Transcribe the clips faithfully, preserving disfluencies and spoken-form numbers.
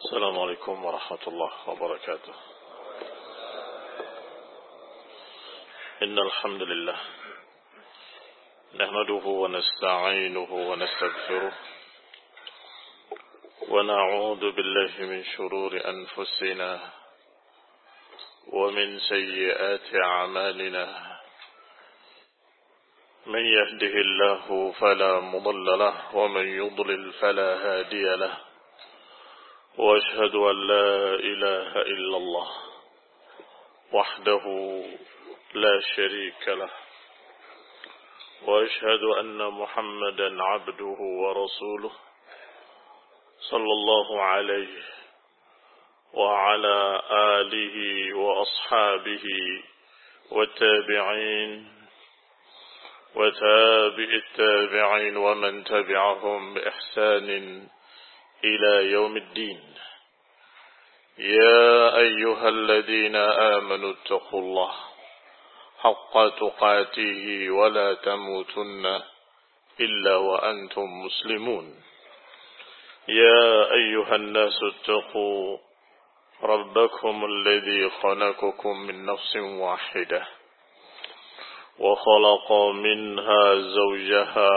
السلام عليكم ورحمة الله وبركاته. إن الحمد لله نحمده ونستعينه ونستغفره ونعوذ بالله من شرور أنفسنا ومن سيئات أعمالنا. من يهده الله فلا مضل له ومن يضلل فلا هادي له. وأشهد أن لا إله إلا الله وحده لا شريك له. وأشهد أن محمدا عبده ورسوله صلى الله عليه وعلى آله وأصحابه والتابعين وتابع التابعين ومن تبعهم بإحسان إلى يوم الدين. يا أيها الذين آمنوا اتقوا الله حق تقاته ولا تموتن إلا وأنتم مسلمون. يا أيها الناس اتقوا ربكم الذي خلقكم من نفس واحدة وخلق منها زوجها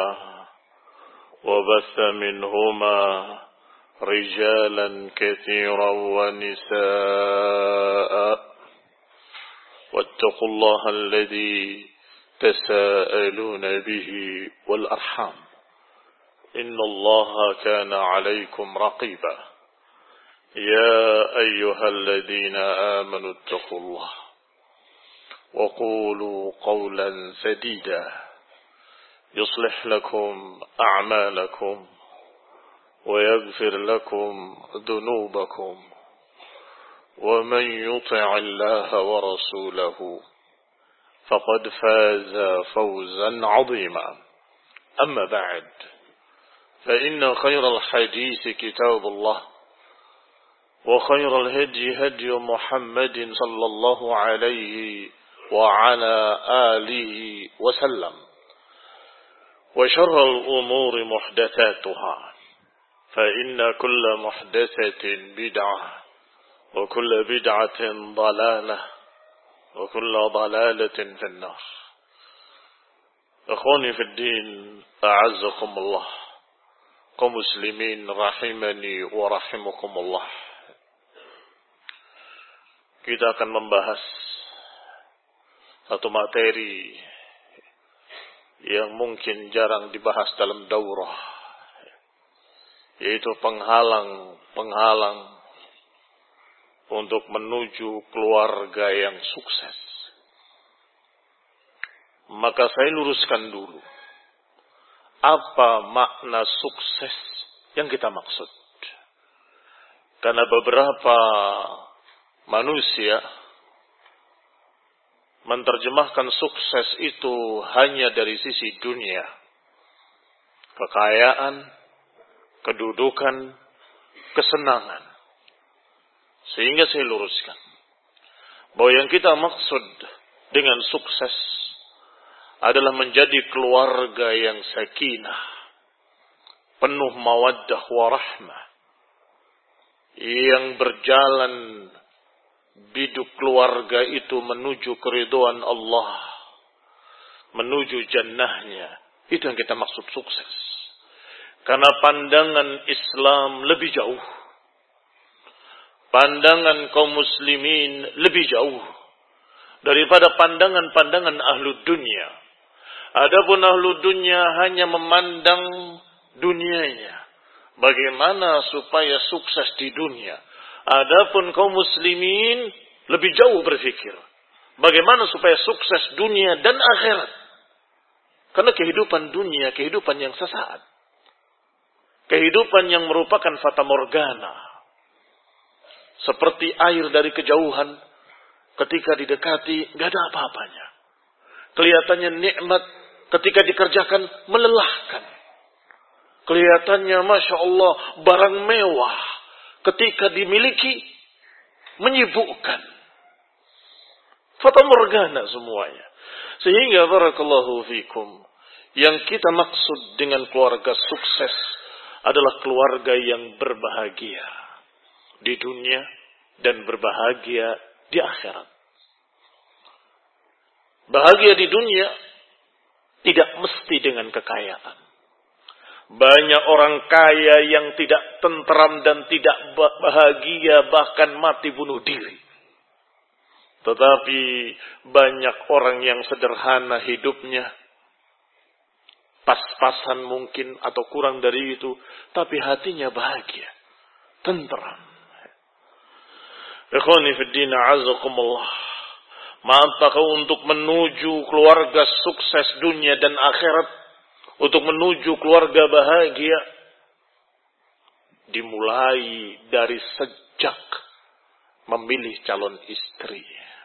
وبث منهما رجالا كثيرا ونساء. واتقوا الله الذي تساءلون به والأرحام إن الله كان عليكم رقيبا. يا أيها الذين آمنوا اتقوا الله وقولوا قولا سديدا يصلح لكم أعمالكم ويغفر لكم ذنوبكم ومن يطع الله ورسوله فقد فاز فوزا عظيما. أما بعد، فإن خير الحديث كتاب الله وخير الهدي هدي محمد صلى الله عليه وعلى آله وسلم وشر الأمور محدثاتها فإن كل محدثة بدعة وكل بدعة ضلالة وكل ضلالة في النار. أخواني في الدين أعزكم الله kaum muslimin rahimani wa rahimakumullah. Kita akan membahas satu materi yang mungkin jarang dibahas dalam daurah, yaitu penghalang-penghalang untuk menuju keluarga yang sukses. Maka saya luruskan dulu, apa makna sukses yang kita maksud? Karena beberapa manusia menerjemahkan sukses itu hanya dari sisi dunia, kekayaan, kedudukan, kesenangan. Sehingga saya luruskan bahwa yang kita maksud dengan sukses adalah menjadi keluarga yang sakinah, penuh mawaddah warahmah, yang berjalan biduk keluarga itu menuju keridhaan Allah, menuju jannahnya. Itu yang kita maksud sukses. Karena pandangan Islam lebih jauh, pandangan kaum muslimin lebih jauh daripada pandangan-pandangan ahlu dunia. Adapun ahlu dunia hanya memandang dunianya, bagaimana supaya sukses di dunia. Adapun kaum muslimin lebih jauh berpikir, bagaimana supaya sukses dunia dan akhirat. Karena kehidupan dunia, kehidupan yang sesaat, kehidupan yang merupakan fata morgana, seperti air dari kejauhan, ketika didekati gak ada apa-apanya. Kelihatannya nikmat, ketika dikerjakan melelahkan. Kelihatannya Masya Allah barang mewah, ketika dimiliki menyibukkan. Fata morgana semuanya. Sehingga barakallahu fikum, yang kita maksud dengan keluarga sukses adalah keluarga yang berbahagia, di dunia dan berbahagia di akhirat. Bahagia di dunia tidak mesti dengan kekayaan. Banyak orang kaya yang tidak tentram dan tidak bahagia, bahkan mati bunuh diri. Tetapi banyak orang yang sederhana hidupnya, pas-pasan mungkin atau kurang dari itu, tapi hatinya bahagia, tentram. Ikhwani fid din, a'azzakumullah. Maka untuk menuju keluarga sukses dunia dan akhirat, untuk menuju keluarga bahagia, dimulai dari sejak memilih calon istri.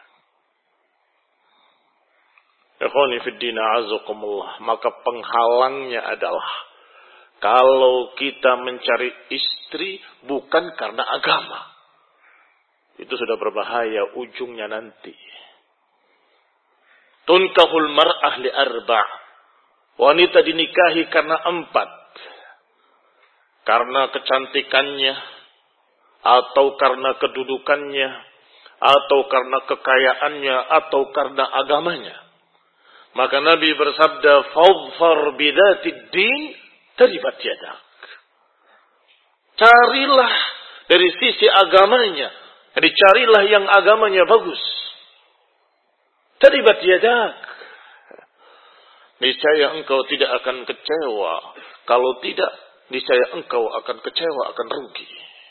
Ikhwani fid din, a'azzakumullah. Maka penghalangnya adalah kalau kita mencari istri bukan karena agama. Itu sudah berbahaya ujungnya nanti. Tunkahul mar'ah li arba'. Wanita dinikahi karena empat. Karena kecantikannya, atau karena kedudukannya, atau karena kekayaannya, atau karena agamanya. Maka Nabi bersabda, "Fadfar bidatid din, taribat yadak." Carilah dari sisi agamanya. Jadi carilah yang agamanya bagus. Taribat yadak. Niscaya engkau tidak akan kecewa. Kalau tidak, niscaya engkau akan kecewa, akan rugi.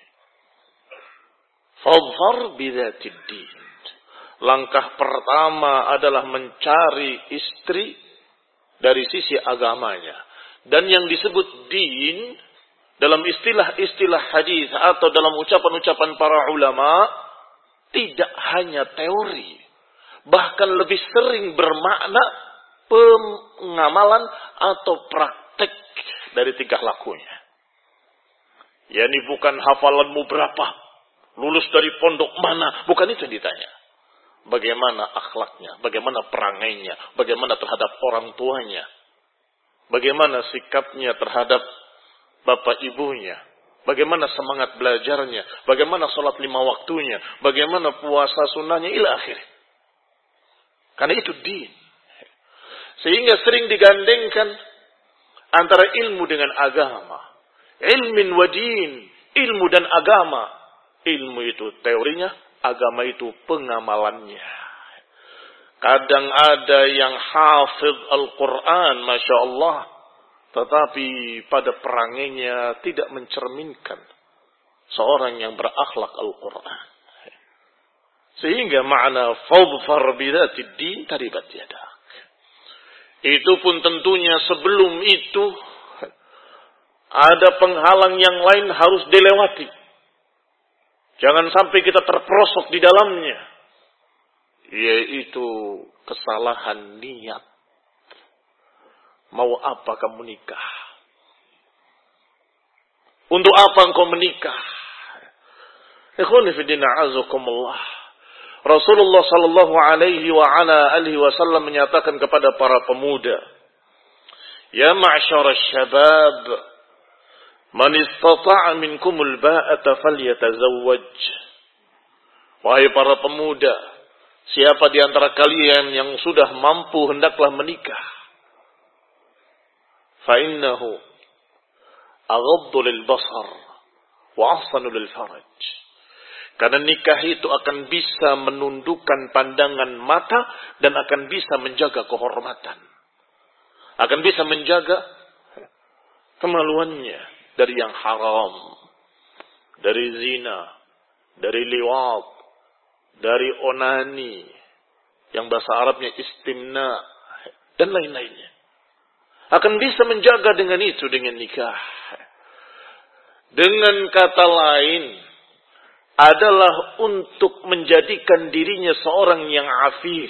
Fadfar bidatid din. Langkah pertama adalah mencari istri dari sisi agamanya. Dan yang disebut din dalam istilah-istilah hadis atau dalam ucapan-ucapan para ulama tidak hanya teori, bahkan lebih sering bermakna pengamalan atau praktek dari tingkah lakunya. Yani bukan hafalanmu berapa, lulus dari pondok mana, bukan itu yang ditanya. Bagaimana akhlaknya, bagaimana perangainya, bagaimana terhadap orang tuanya, bagaimana sikapnya terhadap bapak ibunya, bagaimana semangat belajarnya, bagaimana sholat lima waktunya, bagaimana puasa sunnahnya, ila akhir. Karena itu din. Sehingga sering digandengkan antara ilmu dengan agama. Ilmin wa din, ilmu dan agama. Ilmu itu teorinya, agama itu pengamalannya. Kadang ada yang hafidh Al-Quran, Masya Allah, tetapi pada perangainya tidak mencerminkan seorang yang berakhlak Al-Quran. Sehingga makna fadfar bidatid din taribat yadak. Itu pun tentunya sebelum itu ada penghalang yang lain harus dilewati. Jangan sampai kita terperosok di dalamnya. Yaitu kesalahan niat. Mau apa kamu nikah? Untuk apa engkau menikah? Ikhwani fi din, a'azakumullah. Rasulullah sallallahu alaihi wa ala alihi wasallam menyatakan kepada para pemuda, "Ya ma'syarasy syabab, man istata'a minkumul ba'ata falyatazawwaj." Wahai para pemuda, siapa di antara kalian yang sudah mampu hendaklah menikah. Fa innahu aghaddu lil basar wa ahsanu lil faraj. Karena nikah itu akan bisa menundukkan pandangan mata dan akan bisa menjaga kehormatan. Akan bisa menjaga kemaluannya dari yang haram, dari zina, dari liwat, dari onani, yang bahasa Arabnya istimna, dan lain-lainnya. Akan bisa menjaga dengan itu, dengan nikah. Dengan kata lain, adalah untuk menjadikan dirinya seorang yang afif.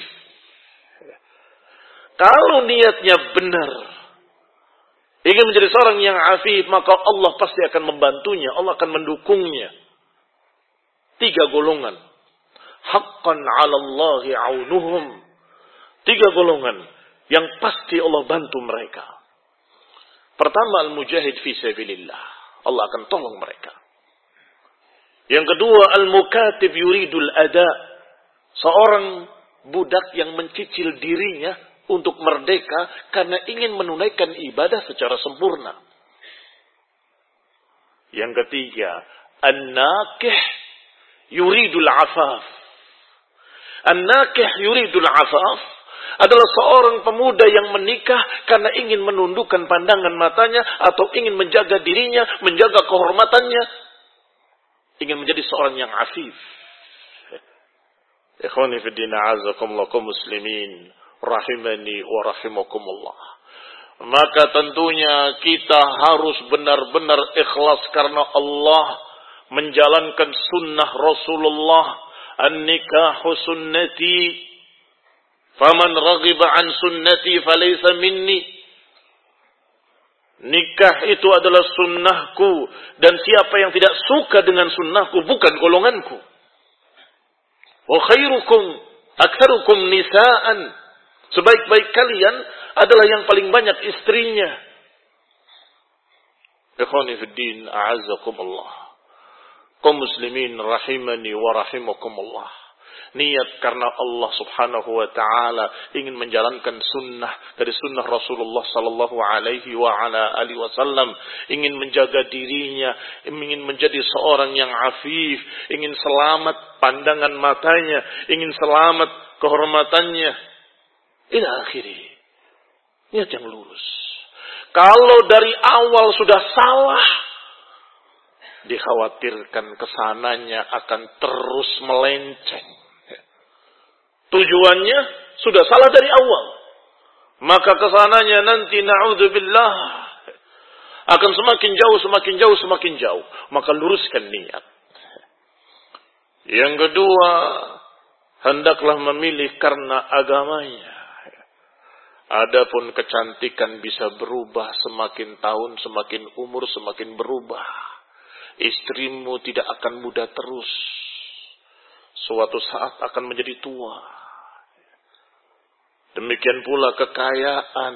Kalau niatnya benar, ingin menjadi seorang yang afif, maka Allah pasti akan membantunya, Allah akan mendukungnya. Tiga golongan. Haqqan 'ala Allahi 'aunuhum. Tiga golongan yang pasti Allah bantu mereka. Pertama, al-mujahid fi sabilillah. Allah akan tolong mereka. Yang kedua, al-mukatib yuridul ada. Seorang budak yang mencicil dirinya untuk merdeka karena ingin menunaikan ibadah secara sempurna. Yang ketiga, an-nakih yuridul afaf. An-nakih yuridul afaf adalah seorang pemuda yang menikah karena ingin menundukkan pandangan matanya atau ingin menjaga dirinya, menjaga kehormatannya, ingin menjadi seorang yang afif. Ikhwani fi din, a'azakumullah kaum muslimin, rahimani wa rahimakumullah. Maka tentunya kita harus benar-benar ikhlas karena Allah, menjalankan sunnah Rasulullah. An-nikahu sunnati, faman raghiba an sunnati falaysa minni. Nikah itu adalah sunnahku, dan siapa yang tidak suka dengan sunnahku bukan golonganku. Wa khairukum aktsarukum nisaan. Sebaik-baik kalian adalah yang paling banyak istrinya. Ikhwani fid din, a'azzakumullah. Kaum muslimin rahimani wa rahimakumullah. Niat karena Allah subhanahu wa ta'ala ingin menjalankan sunnah dari sunnah Rasulullah sallallahu alaihi wa ala alihi wasallam. Ingin menjaga dirinya, ingin menjadi seorang yang afif, ingin selamat pandangan matanya, ingin selamat kehormatannya. Ila akhiri. Niat yang lurus. Kalau dari awal sudah salah, dikhawatirkan kesananya akan terus melenceng. Tujuannya sudah salah dari awal, maka kesananya nanti na'udzubillah akan semakin jauh, semakin jauh, semakin jauh. Maka luruskan niat. Yang kedua, hendaklah memilih karena agamanya. Adapun kecantikan bisa berubah semakin tahun, semakin umur semakin berubah. Istrimu tidak akan muda terus. Suatu saat akan menjadi tua. Demikian pula kekayaan.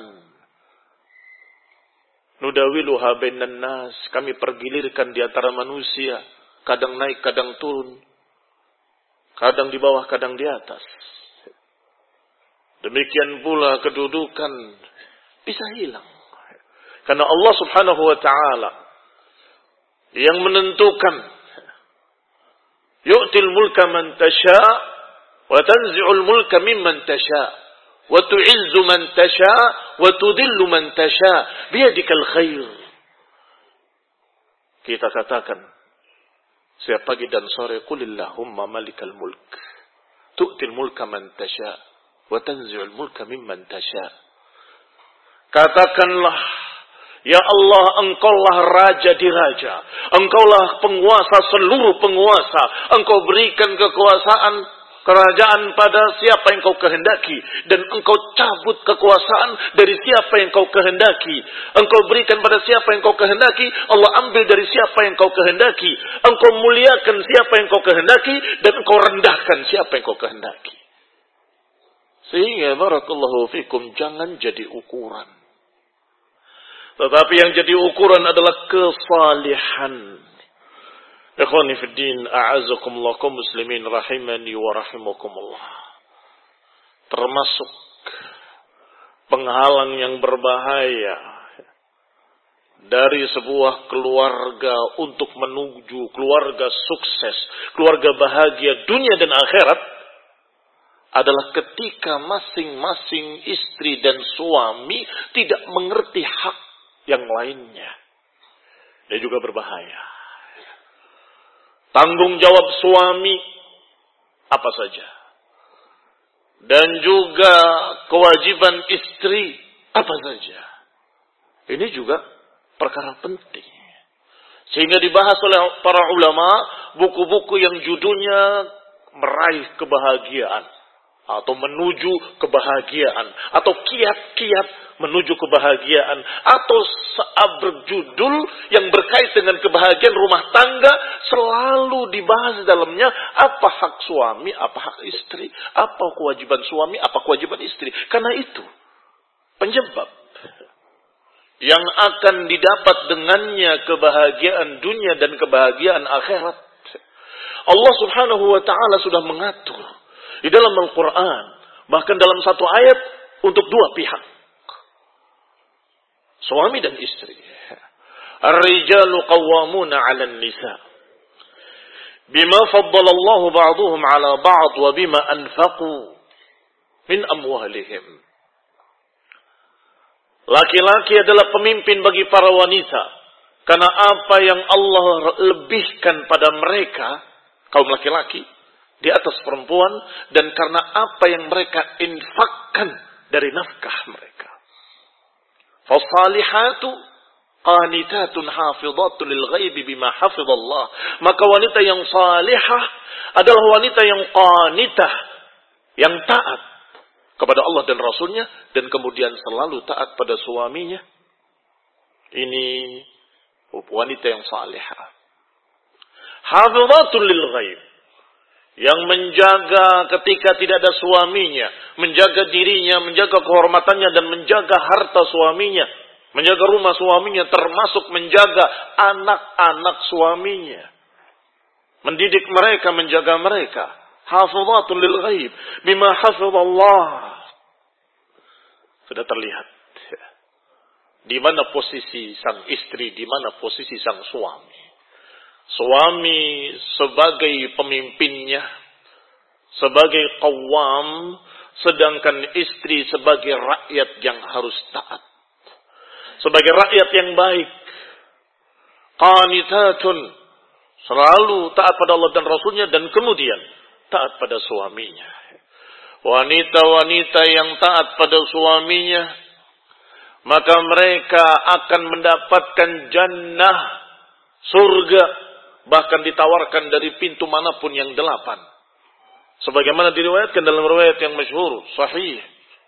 Nudawiluha bainan nas. Kami pergilirkan di antara manusia. Kadang naik, kadang turun. Kadang di bawah, kadang di atas. Demikian pula kedudukan bisa hilang. Karena Allah subhanahu wa ta'ala yang menentukan. Yu'til mulka man tasha wa tanzi'ul mulka mimman tasha. Wa tu'izzu man tasha wa tudillu man tasha biyadikal khair. Kita katakan setiap pagi dan sore, qulillahumma malikal mulk tu'til mulka man tasha wa tanzi'ul mulka mimman tasha. Katakanlah, ya Allah, engkaulah raja di raja, engkaulah penguasa seluruh penguasa, engkau berikan kekuasaan kerajaan pada siapa yang kau kehendaki, dan engkau cabut kekuasaan dari siapa yang kau kehendaki. Engkau berikan pada siapa yang kau kehendaki, Allah ambil dari siapa yang kau kehendaki. Engkau muliakan siapa yang kau kehendaki, dan engkau rendahkan siapa yang kau kehendaki. Sehingga barakallahu fikum, jangan jadi ukuran. Tetapi yang jadi ukuran adalah kesalihan. Ikhwani fid din, a'azakumullah kaum muslimin rahimani wa rahimakumullah. Termasuk penghalang yang berbahaya dari sebuah keluarga untuk menuju keluarga sukses, keluarga bahagia dunia dan akhirat, adalah ketika masing-masing istri dan suami tidak mengerti hak yang lainnya. Dia juga berbahaya. Tanggung jawab suami apa saja, dan juga kewajiban istri apa saja. Ini juga perkara penting. Sehingga dibahas oleh para ulama buku-buku yang judulnya meraih kebahagiaan, atau menuju kebahagiaan, atau kiat-kiat menuju kebahagiaan, atau berjudul yang berkait dengan kebahagiaan rumah tangga, selalu dibahas dalamnya apa hak suami, apa hak istri, apa kewajiban suami, apa kewajiban istri. Karena itu penyebab yang akan didapat dengannya kebahagiaan dunia dan kebahagiaan akhirat. Allah Subhanahu wa taala sudah mengatur di dalam Al-Qur'an, bahkan dalam satu ayat untuk dua pihak. Suami dan istri. Ar-rijalu qawwamuna 'alan nisa. Bima faddala Allah ba'dahum 'ala ba'd wa bima anfaqu min amwalihim. Laki-laki adalah pemimpin bagi para wanita karena apa yang Allah lebihkan pada mereka, kaum laki-laki, di atas perempuan, dan karena apa yang mereka infakkan dari nafkah mereka. Fasalihatu qanitatun hafidhatun lil ghaibi bima hafidhallah. Maka wanita yang salihah adalah wanita yang qanitah, yang taat kepada Allah dan Rasulnya, dan kemudian selalu taat pada suaminya. Ini wanita yang salihah. Hafidhatun lil ghaib, yang menjaga ketika tidak ada suaminya, menjaga dirinya, menjaga kehormatannya, dan menjaga harta suaminya, menjaga rumah suaminya, termasuk menjaga anak-anak suaminya, mendidik mereka, menjaga mereka. Hafidhatun lil ghaib bima hafidhallah. Sudah terlihat di mana posisi sang istri, di mana posisi sang suami. Suami sebagai pemimpinnya, sebagai qawwam, sedangkan istri sebagai rakyat yang harus taat, sebagai rakyat yang baik. Qanitatun, selalu taat pada Allah dan Rasulnya, dan kemudian taat pada suaminya. Wanita-wanita yang taat pada suaminya, maka mereka akan mendapatkan jannah, surga, bahkan ditawarkan dari pintu manapun yang delapan. Sebagaimana diriwayatkan dalam riwayat yang masyhur, sahih,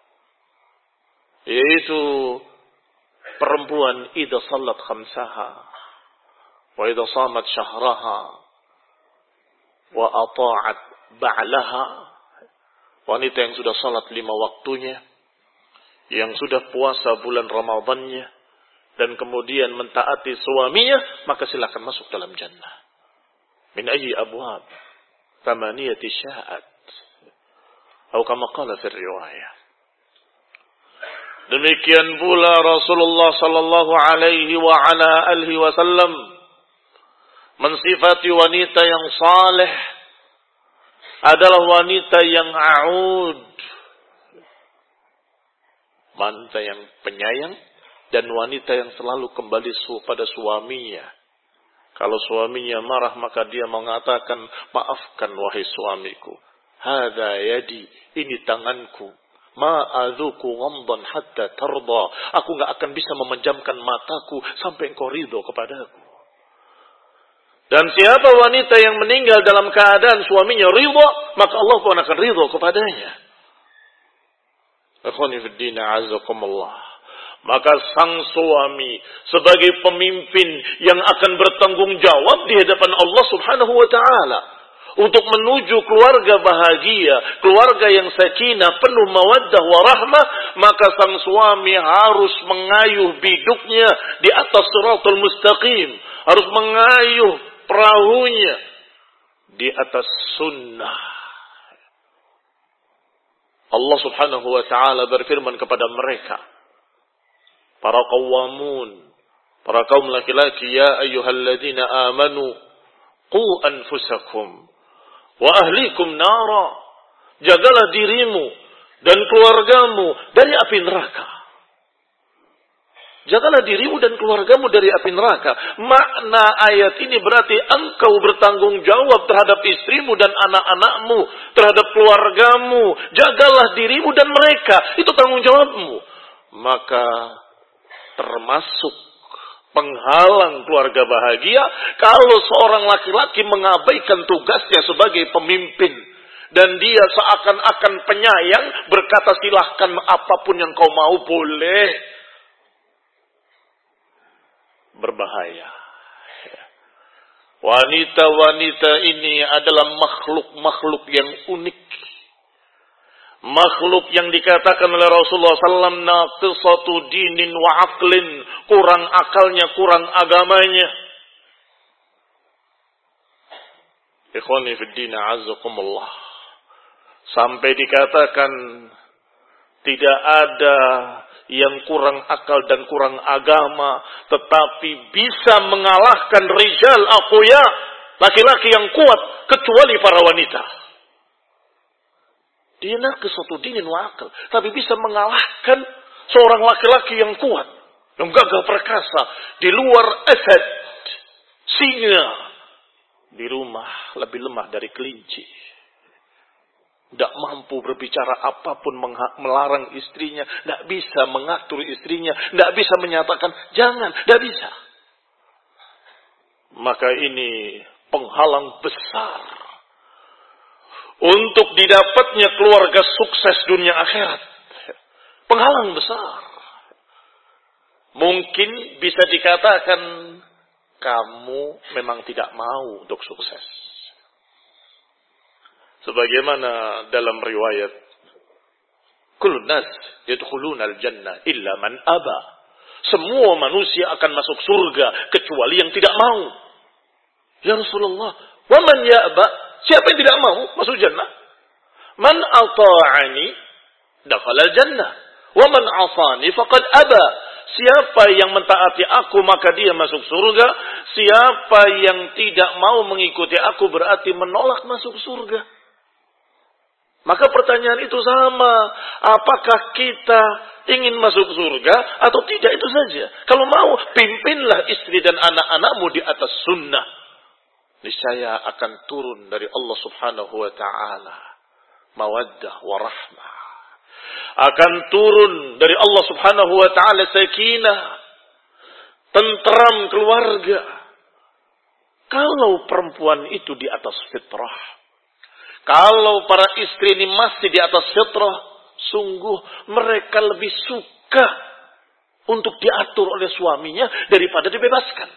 yaitu perempuan idza sallat khamsaha wa idza shamat syahraha wa ata'at ba'laha. Wanita yang sudah salat lima waktunya, yang sudah puasa bulan Ramadannya, dan kemudian mentaati suaminya, maka silakan masuk dalam jannah. Min ayyi abwab thamaniyati sya'at, atau kama qala fi riwayah. Demikian pula Rasulullah sallallahu alaihi wa ala alihi wasallam mensifati wanita yang saleh adalah wanita yang a'ud, wanita yang penyayang, dan wanita yang selalu kembali pada suaminya. Kalau suaminya marah, maka dia mengatakan, maafkan wahai suamiku, hadza yadi, ini tanganku, ma'adzuku ghamdan hatta tarda, aku gak akan bisa memejamkan mataku sampai engkau ridho kepadaku. Dan siapa wanita yang meninggal dalam keadaan suaminya ridho, maka Allah pun akan ridho kepadanya. Akhwani fid din, a'azzakumullah. Maka sang suami sebagai pemimpin yang akan bertanggung jawab di hadapan Allah Subhanahu wa taala untuk menuju keluarga bahagia, keluarga yang sakinah, penuh mawaddah warahmah, maka sang suami harus mengayuh biduknya di atas shiratal mustaqim, harus mengayuh perahunya di atas sunnah. Allah Subhanahu wa taala berfirman kepada mereka, para qawamun, para kaum laki-laki, ya ayyuhalladzina amanu qu anfusakum wa ahlikum nara, jagalah dirimu dan keluargamu dari api neraka. Jagalah dirimu dan keluargamu dari api neraka. Makna ayat ini berarti engkau bertanggung jawab terhadap istrimu dan anak-anakmu, terhadap keluargamu. Jagalah dirimu dan mereka, itu tanggung jawabmu. Maka termasuk penghalang keluarga bahagia kalau seorang laki-laki mengabaikan tugasnya sebagai pemimpin dan dia seakan-akan penyayang berkata silahkan apapun yang kau mau boleh. Berbahaya. Wanita-wanita ini adalah makhluk-makhluk yang unik. Makhluk yang dikatakan oleh Rasulullah sallallahu alaihi wasallam naqisatu dinin wa aqlin, kurang akalnya, kurang agamanya. Ikhwani fid din a'azzakumullah. Sampai dikatakan tidak ada yang kurang akal dan kurang agama, tetapi bisa mengalahkan rijal aqwiya, laki-laki yang kuat, kecuali para wanita. Dia naqisatu dinin wa aql, tapi bisa mengalahkan seorang laki-laki yang kuat, yang gagah perkasa, di luar asad, singa, di rumah lebih lemah dari kelinci. Tidak mampu berbicara apapun, melarang istrinya, tidak bisa mengatur istrinya, tidak bisa menyatakan jangan, tidak bisa. Maka ini penghalang besar untuk didapatnya keluarga sukses dunia akhirat. Penghalang besar. Mungkin bisa dikatakan kamu memang tidak mau untuk sukses. Sebagaimana dalam riwayat, kullun nas yadkhuluna al-jannah illa man aba. Semua manusia akan masuk surga kecuali yang tidak mau. Ya Rasulullah, wa man ya'ba? Siapa yang tidak mau masuk jannah? Man ata'ani dakhala al-jannah, wa man 'asani faqad aba. Siapa yang mentaati aku maka dia masuk surga. Siapa yang tidak mau mengikuti aku berarti menolak masuk surga. Maka pertanyaan itu sama. Apakah kita ingin masuk surga atau tidak, itu saja. Kalau mau, pimpinlah istri dan anak-anakmu di atas sunnah. Niscaya akan turun dari Allah subhanahu wa ta'ala mawaddah wa rahmah. Akan turun dari Allah subhanahu wa ta'ala sakinah, tentram keluarga. Kalau perempuan itu di atas fitrah, kalau para istri ini masih di atas fitrah, sungguh mereka lebih suka untuk diatur oleh suaminya daripada dibebaskan.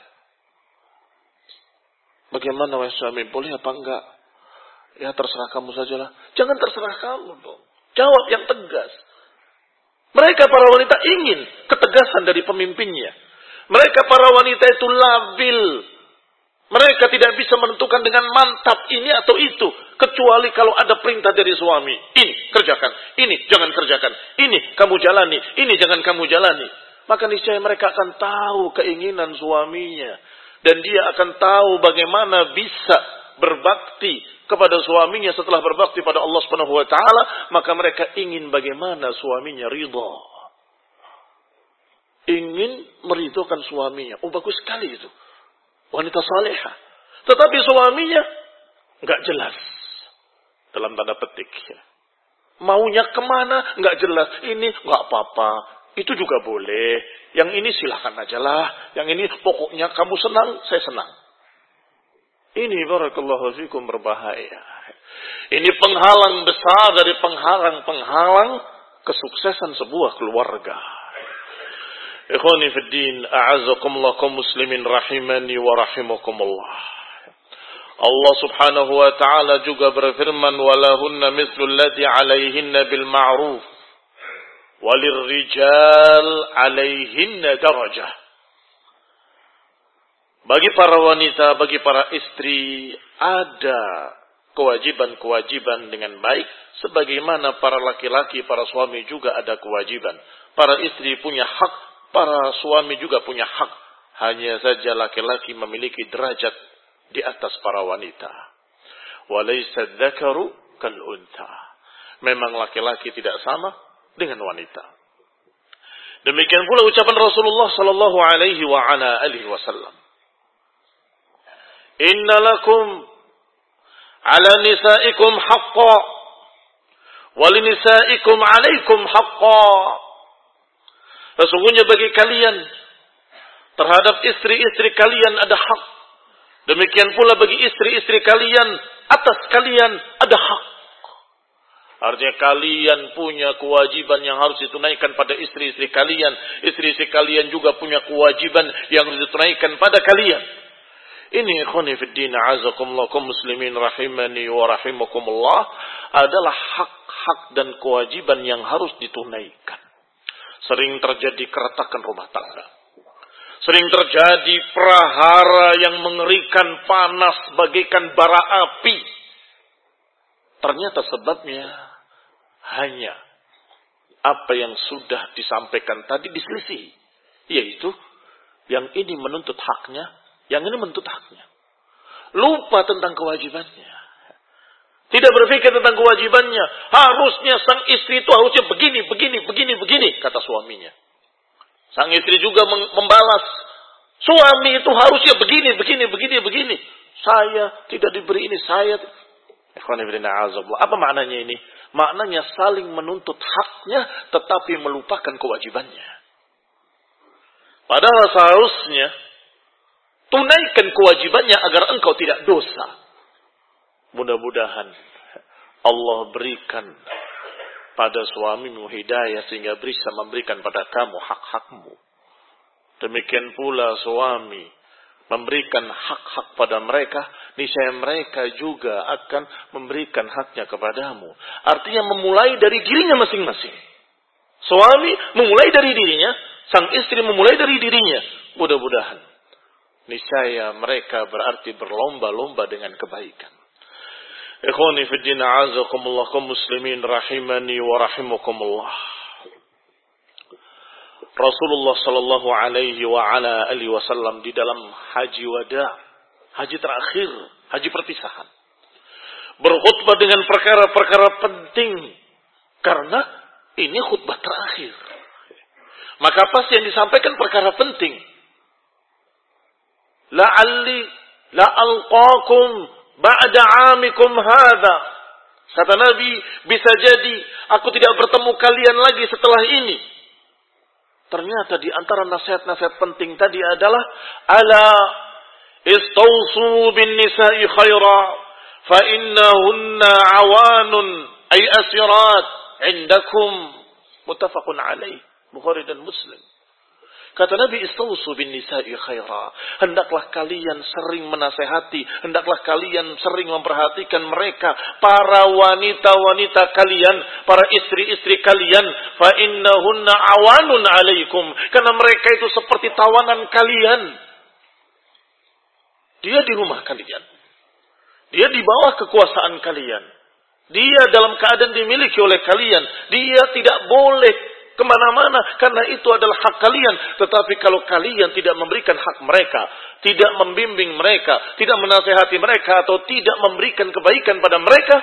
Bagaimana wahai suami, boleh apa enggak? Ya terserah kamu sajalah. Jangan terserah kamu dong. Jawab yang tegas. Mereka para wanita ingin ketegasan dari pemimpinnya. Mereka para wanita itu labil. Mereka tidak bisa menentukan dengan mantap ini atau itu. Kecuali kalau ada perintah dari suami. Ini kerjakan. Ini jangan kerjakan. Ini kamu jalani. Ini jangan kamu jalani. Maka niscaya mereka akan tahu keinginan suaminya. Dan dia akan tahu bagaimana bisa berbakti kepada suaminya setelah berbakti pada Allah Subhanahu wa taala. Maka mereka ingin bagaimana suaminya ridha. Ingin meridhokan suaminya. Oh bagus sekali itu. Wanita salihah. Tetapi suaminya enggak jelas. Dalam tanda petik. Maunya kemana enggak jelas. Ini enggak apa-apa. Itu juga boleh. Yang ini silahkan aja lah. Yang ini pokoknya kamu senang, saya senang. Ini barakallahu fikum berbahaya. Ini penghalang besar dari penghalang-penghalang kesuksesan sebuah keluarga. Ikhwani fid din, a'azzakumullah kaum muslimin rahimani wa rahimakumullah. Allah Subhanahu wa taala juga berfirman, walahunna mithlu allati 'alaihinna bil ma'ruf walirrijal 'alaihinna darajah. Bagi para wanita, bagi para istri ada kewajiban-kewajiban dengan baik, sebagaimana para laki-laki, para suami juga ada kewajiban. Para istri punya hak, para suami juga punya hak. Hanya saja laki-laki memiliki derajat di atas para wanita. Walaysa dzakaru kal untha. Memang laki-laki tidak sama dengan wanita. Demikian pula ucapan Rasulullah sallallahu alaihi wa ala alihi wasallam. Inna lakum ala nisaikum haqqan wa linisaikum alaikum haqqan. Sesungguhnya bagi kalian terhadap istri-istri kalian ada hak. Demikian pula bagi istri-istri kalian atas kalian ada hak. Artinya kalian punya kewajiban yang harus ditunaikan pada istri-istri kalian. Istri-istri kalian juga punya kewajiban yang harus ditunaikan pada kalian. Ini ikhwani fid din a'azakumullah kaum muslimin rahimani wa rahimakumullah adalah hak-hak dan kewajiban yang harus ditunaikan. Sering terjadi keretakan rumah tangga. Sering terjadi prahara yang mengerikan, panas bagaikan bara api. Ternyata sebabnya hanya apa yang sudah disampaikan tadi diselisih. Yaitu yang ini menuntut haknya, yang ini menuntut haknya. Lupa tentang kewajibannya. Tidak berpikir tentang kewajibannya. Harusnya sang istri itu harusnya begini, begini, begini, begini, kata suaminya. Sang istri juga membalas. Suami itu harusnya begini, begini, begini, begini. Saya tidak diberi ini, saya... Apa maknanya ini? Maknanya saling menuntut haknya, tetapi melupakan kewajibannya. Padahal seharusnya tunaikan kewajibannya agar engkau tidak dosa. Mudah-mudahan Allah berikan pada suamimu hidayah sehingga bisa memberikan pada kamu hak-hakmu. Demikian pula suami memberikan hak-hak pada mereka, niscaya mereka juga akan memberikan haknya kepadamu. Artinya memulai dari dirinya masing-masing. Suami memulai dari dirinya, sang istri memulai dari dirinya. Mudah-mudahan niscaya mereka berarti berlomba-lomba dengan kebaikan. Ikhwani fi din, a'azakumullah kaum muslimin rahimani wa rahimakumullah. Rasulullah sallallahu alaihi wa ala alihi wasallam di dalam haji wada, haji terakhir, haji perpisahan, berkhutbah dengan perkara-perkara penting karena ini khutbah terakhir. Maka pasti yang disampaikan perkara penting. La'alli la'alqakum ba'da 'amikum hadza. Kata Nabi, bisa jadi aku tidak bertemu kalian lagi setelah ini. Ternyata di antara nasihat-nasihat penting tadi adalah ala istausu bin nisa'i khaira fa innahunna awanun ay asirat indakum. Muttafaqun alaih, Bukhari dan Muslim. Kata Nabi, istausu bin nisa'i khaira. Hendaklah kalian sering menasehati, hendaklah kalian sering memperhatikan mereka, para wanita-wanita kalian, para istri-istri kalian. Fa innahunna awanun alaikum. Karena mereka itu seperti tawanan kalian. Dia di rumah kalian. Dia di bawah kekuasaan kalian. Dia dalam keadaan dimiliki oleh kalian. Dia tidak boleh kemana-mana, karena itu adalah hak kalian. Tetapi kalau kalian tidak memberikan hak mereka, tidak membimbing mereka, tidak menasehati mereka, atau tidak memberikan kebaikan pada mereka,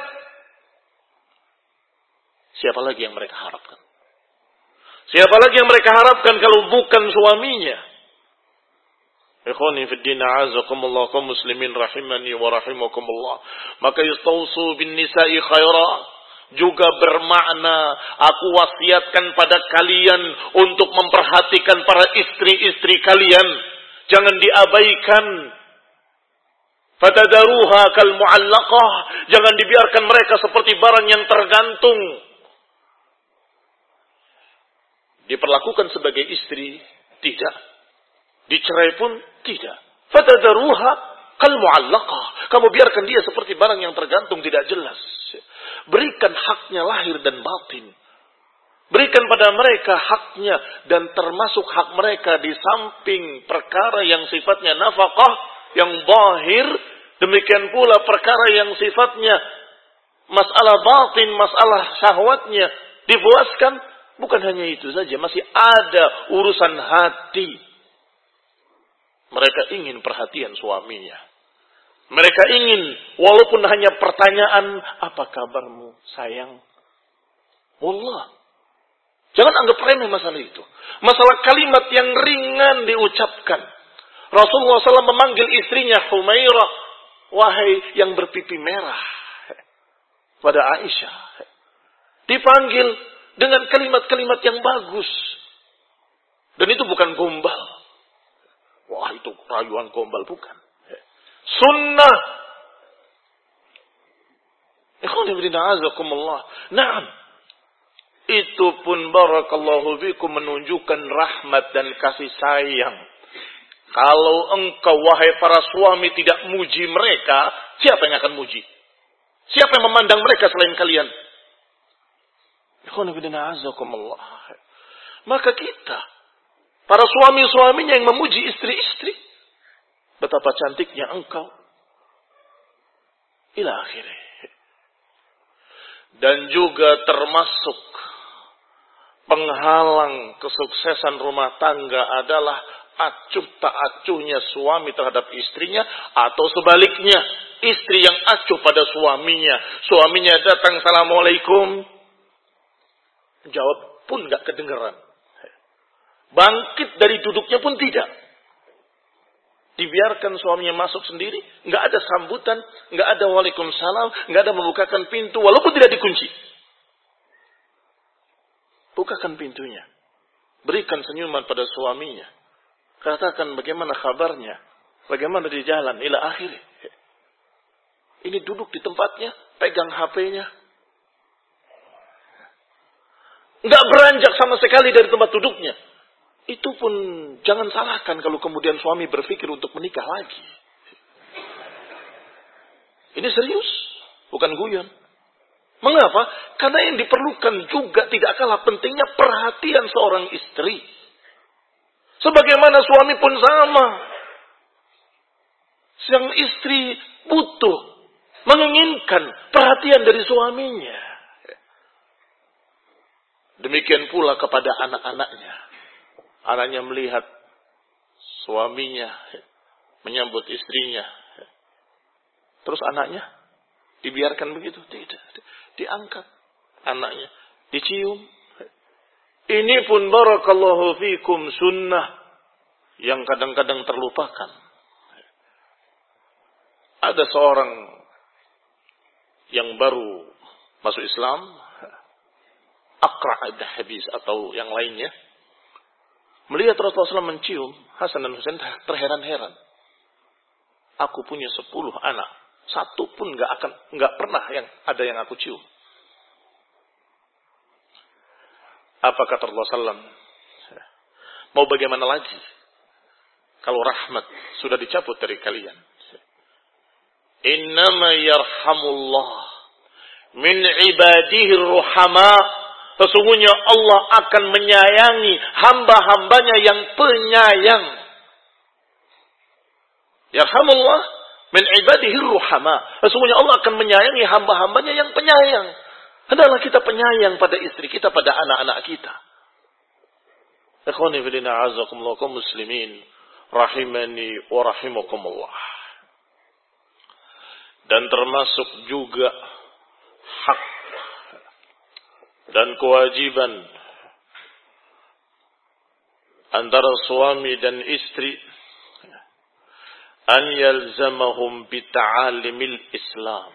siapa lagi yang mereka harapkan? Siapa lagi yang mereka harapkan kalau bukan suaminya? Ikhwani fid din, a'azakumullah kaum muslimin rahimani wa rahimakumullah. Maka istausu bin nisa'i khaira juga bermakna aku wasiatkan pada kalian untuk memperhatikan para istri-istri kalian. Jangan diabaikan. Fatadaruha kal mu'allaqah. Jangan dibiarkan mereka seperti barang yang tergantung. Diperlakukan sebagai istri? Tidak. Dicerai pun? Tidak. Fatadaruha kal mu'allaqah. Kamu biarkan dia seperti barang yang tergantung, tidak jelas. Berikan haknya lahir dan batin. Berikan pada mereka haknya, dan termasuk hak mereka di samping perkara yang sifatnya nafkah, yang zahir, demikian pula perkara yang sifatnya masalah batin, masalah syahwatnya dipuaskan. Bukan hanya itu saja, masih ada urusan hati. Mereka ingin perhatian suaminya. Mereka ingin, walaupun hanya pertanyaan, apa kabarmu sayang? Wallah. Jangan anggap remeh masalah itu. Masalah kalimat yang ringan diucapkan. Rasulullah shallallahu alaihi wasallam memanggil istrinya Humairah, wahai yang berpipi merah. Pada Aisyah. Dipanggil dengan kalimat-kalimat yang bagus. Dan itu bukan gombal. Wah, itu rayuan gombal, bukan. Sunnah. Ikhwan ibn a'azakumullah. Naam. Itu pun barakallahu fikum menunjukkan rahmat dan kasih sayang. Kalau engkau wahai para suami tidak muji mereka, siapa yang akan muji? Siapa yang memandang mereka selain kalian? Ikhwan ibn a'azakumullah. Maka kita Para suami-suaminya yang memuji istri-istri. Betapa cantiknya engkau. Ila akhirnya. Dan juga termasuk penghalang kesuksesan rumah tangga adalah acuh tak acuhnya suami terhadap istrinya, atau sebaliknya, istri yang acuh pada suaminya. Suaminya datang, assalamualaikum, jawab pun gak kedengeran. Bangkit dari duduknya pun tidak. Dibiarkan suaminya masuk sendiri, nggak ada sambutan, nggak ada waalaikumsalam, nggak ada membukakan pintu walaupun tidak dikunci. Bukakan pintunya, berikan senyuman pada suaminya, katakan bagaimana kabarnya, bagaimana di jalan, ila akhir. Ini duduk di tempatnya, pegang H P-nya, nggak beranjak sama sekali dari tempat duduknya. Itu pun jangan salahkan kalau kemudian suami berpikir untuk menikah lagi. Ini serius, bukan guyon. Mengapa? Karena yang diperlukan juga tidak kalah pentingnya perhatian seorang istri. Sebagaimana suami pun sama. Sang istri butuh, menginginkan perhatian dari suaminya. Demikian pula kepada anak-anaknya. Anaknya melihat suaminya menyambut istrinya. Terus anaknya dibiarkan begitu? Tidak. Diangkat anaknya, dicium. Ini pun barakallahu fikum sunnah yang kadang-kadang terlupakan. Ada seorang yang baru masuk Islam, Aqra' ad-Habis atau yang lainnya, melihat Rasulullah shallallahu alaihi wasallam mencium Hasan dan Husain, terheran-heran. Aku punya sepuluh anak, satu pun nggak akan, nggak pernah yang ada yang aku cium. Apa kata Rasulullah shallallahu alaihi wasallam? Mau bagaimana lagi? Kalau rahmat sudah dicabut dari kalian. Innama yarhamullah min ibadihi ruhama. Sesungguhnya Allah akan menyayangi hamba-hambanya yang penyayang. Yarhamullah min ibadihi ruhama. Sesungguhnya Allah akan menyayangi hamba-hambanya yang penyayang. Hendaklah kita penyayang pada istri kita, pada anak-anak kita. Ikhwani fillah a'azzakumullah kaum muslimin rahimani wa rahimakumullah. Dan termasuk juga hak dan kewajiban antara suami dan istri an yalzamahum bita'alimil Islam.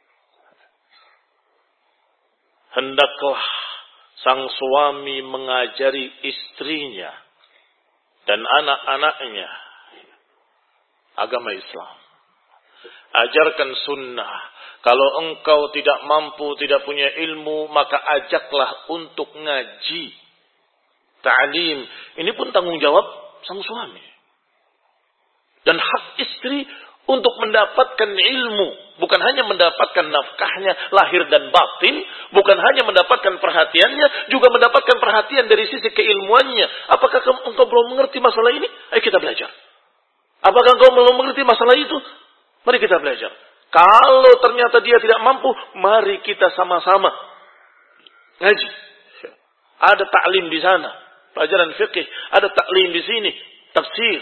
Hendaklah sang suami mengajari istrinya dan anak-anaknya agama Islam. Ajarkan sunnah. Kalau engkau tidak mampu, tidak punya ilmu, maka ajaklah untuk ngaji. Ta'lim. Ini pun tanggung jawab sang suami. Dan hak istri untuk mendapatkan ilmu. Bukan hanya mendapatkan nafkahnya, lahir dan batin. Bukan hanya mendapatkan perhatiannya, juga mendapatkan perhatian dari sisi keilmuannya. Apakah engkau belum mengerti masalah ini? Ayo kita belajar. Apakah engkau belum mengerti masalah itu? Mari kita belajar. Kalau ternyata dia tidak mampu, mari kita sama-sama ngaji. Ada ta'lim di sana, pelajaran fikih. Ada ta'lim di sini, tafsir.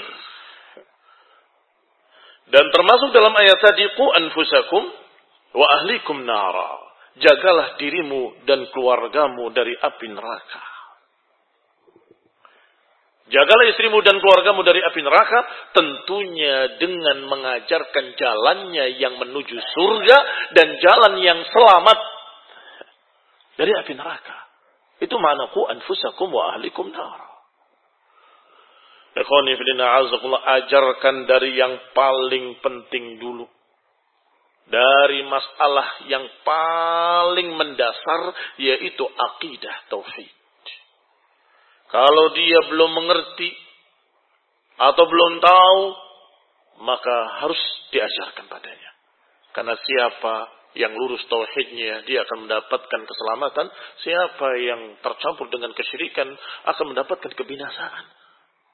Dan termasuk dalam ayat tadi, qu anfusakum wa ahlikum nara. Jagalah dirimu dan keluargamu dari api neraka. Jagalah istrimu dan keluargamu dari api neraka, tentunya dengan mengajarkan jalannya yang menuju surga dan jalan yang selamat dari api neraka. Itu makna qu anfusakum wa ahlikum nar. Ikhwani fillah a'azzakumullah, ajarkan dari yang paling penting dulu. Dari masalah yang paling mendasar, yaitu akidah tauhid. Kalau dia belum mengerti atau belum tahu, maka harus diajarkan padanya. Karena siapa yang lurus tauhidnya, dia akan mendapatkan keselamatan. Siapa yang tercampur dengan kesyirikan akan mendapatkan kebinasaan.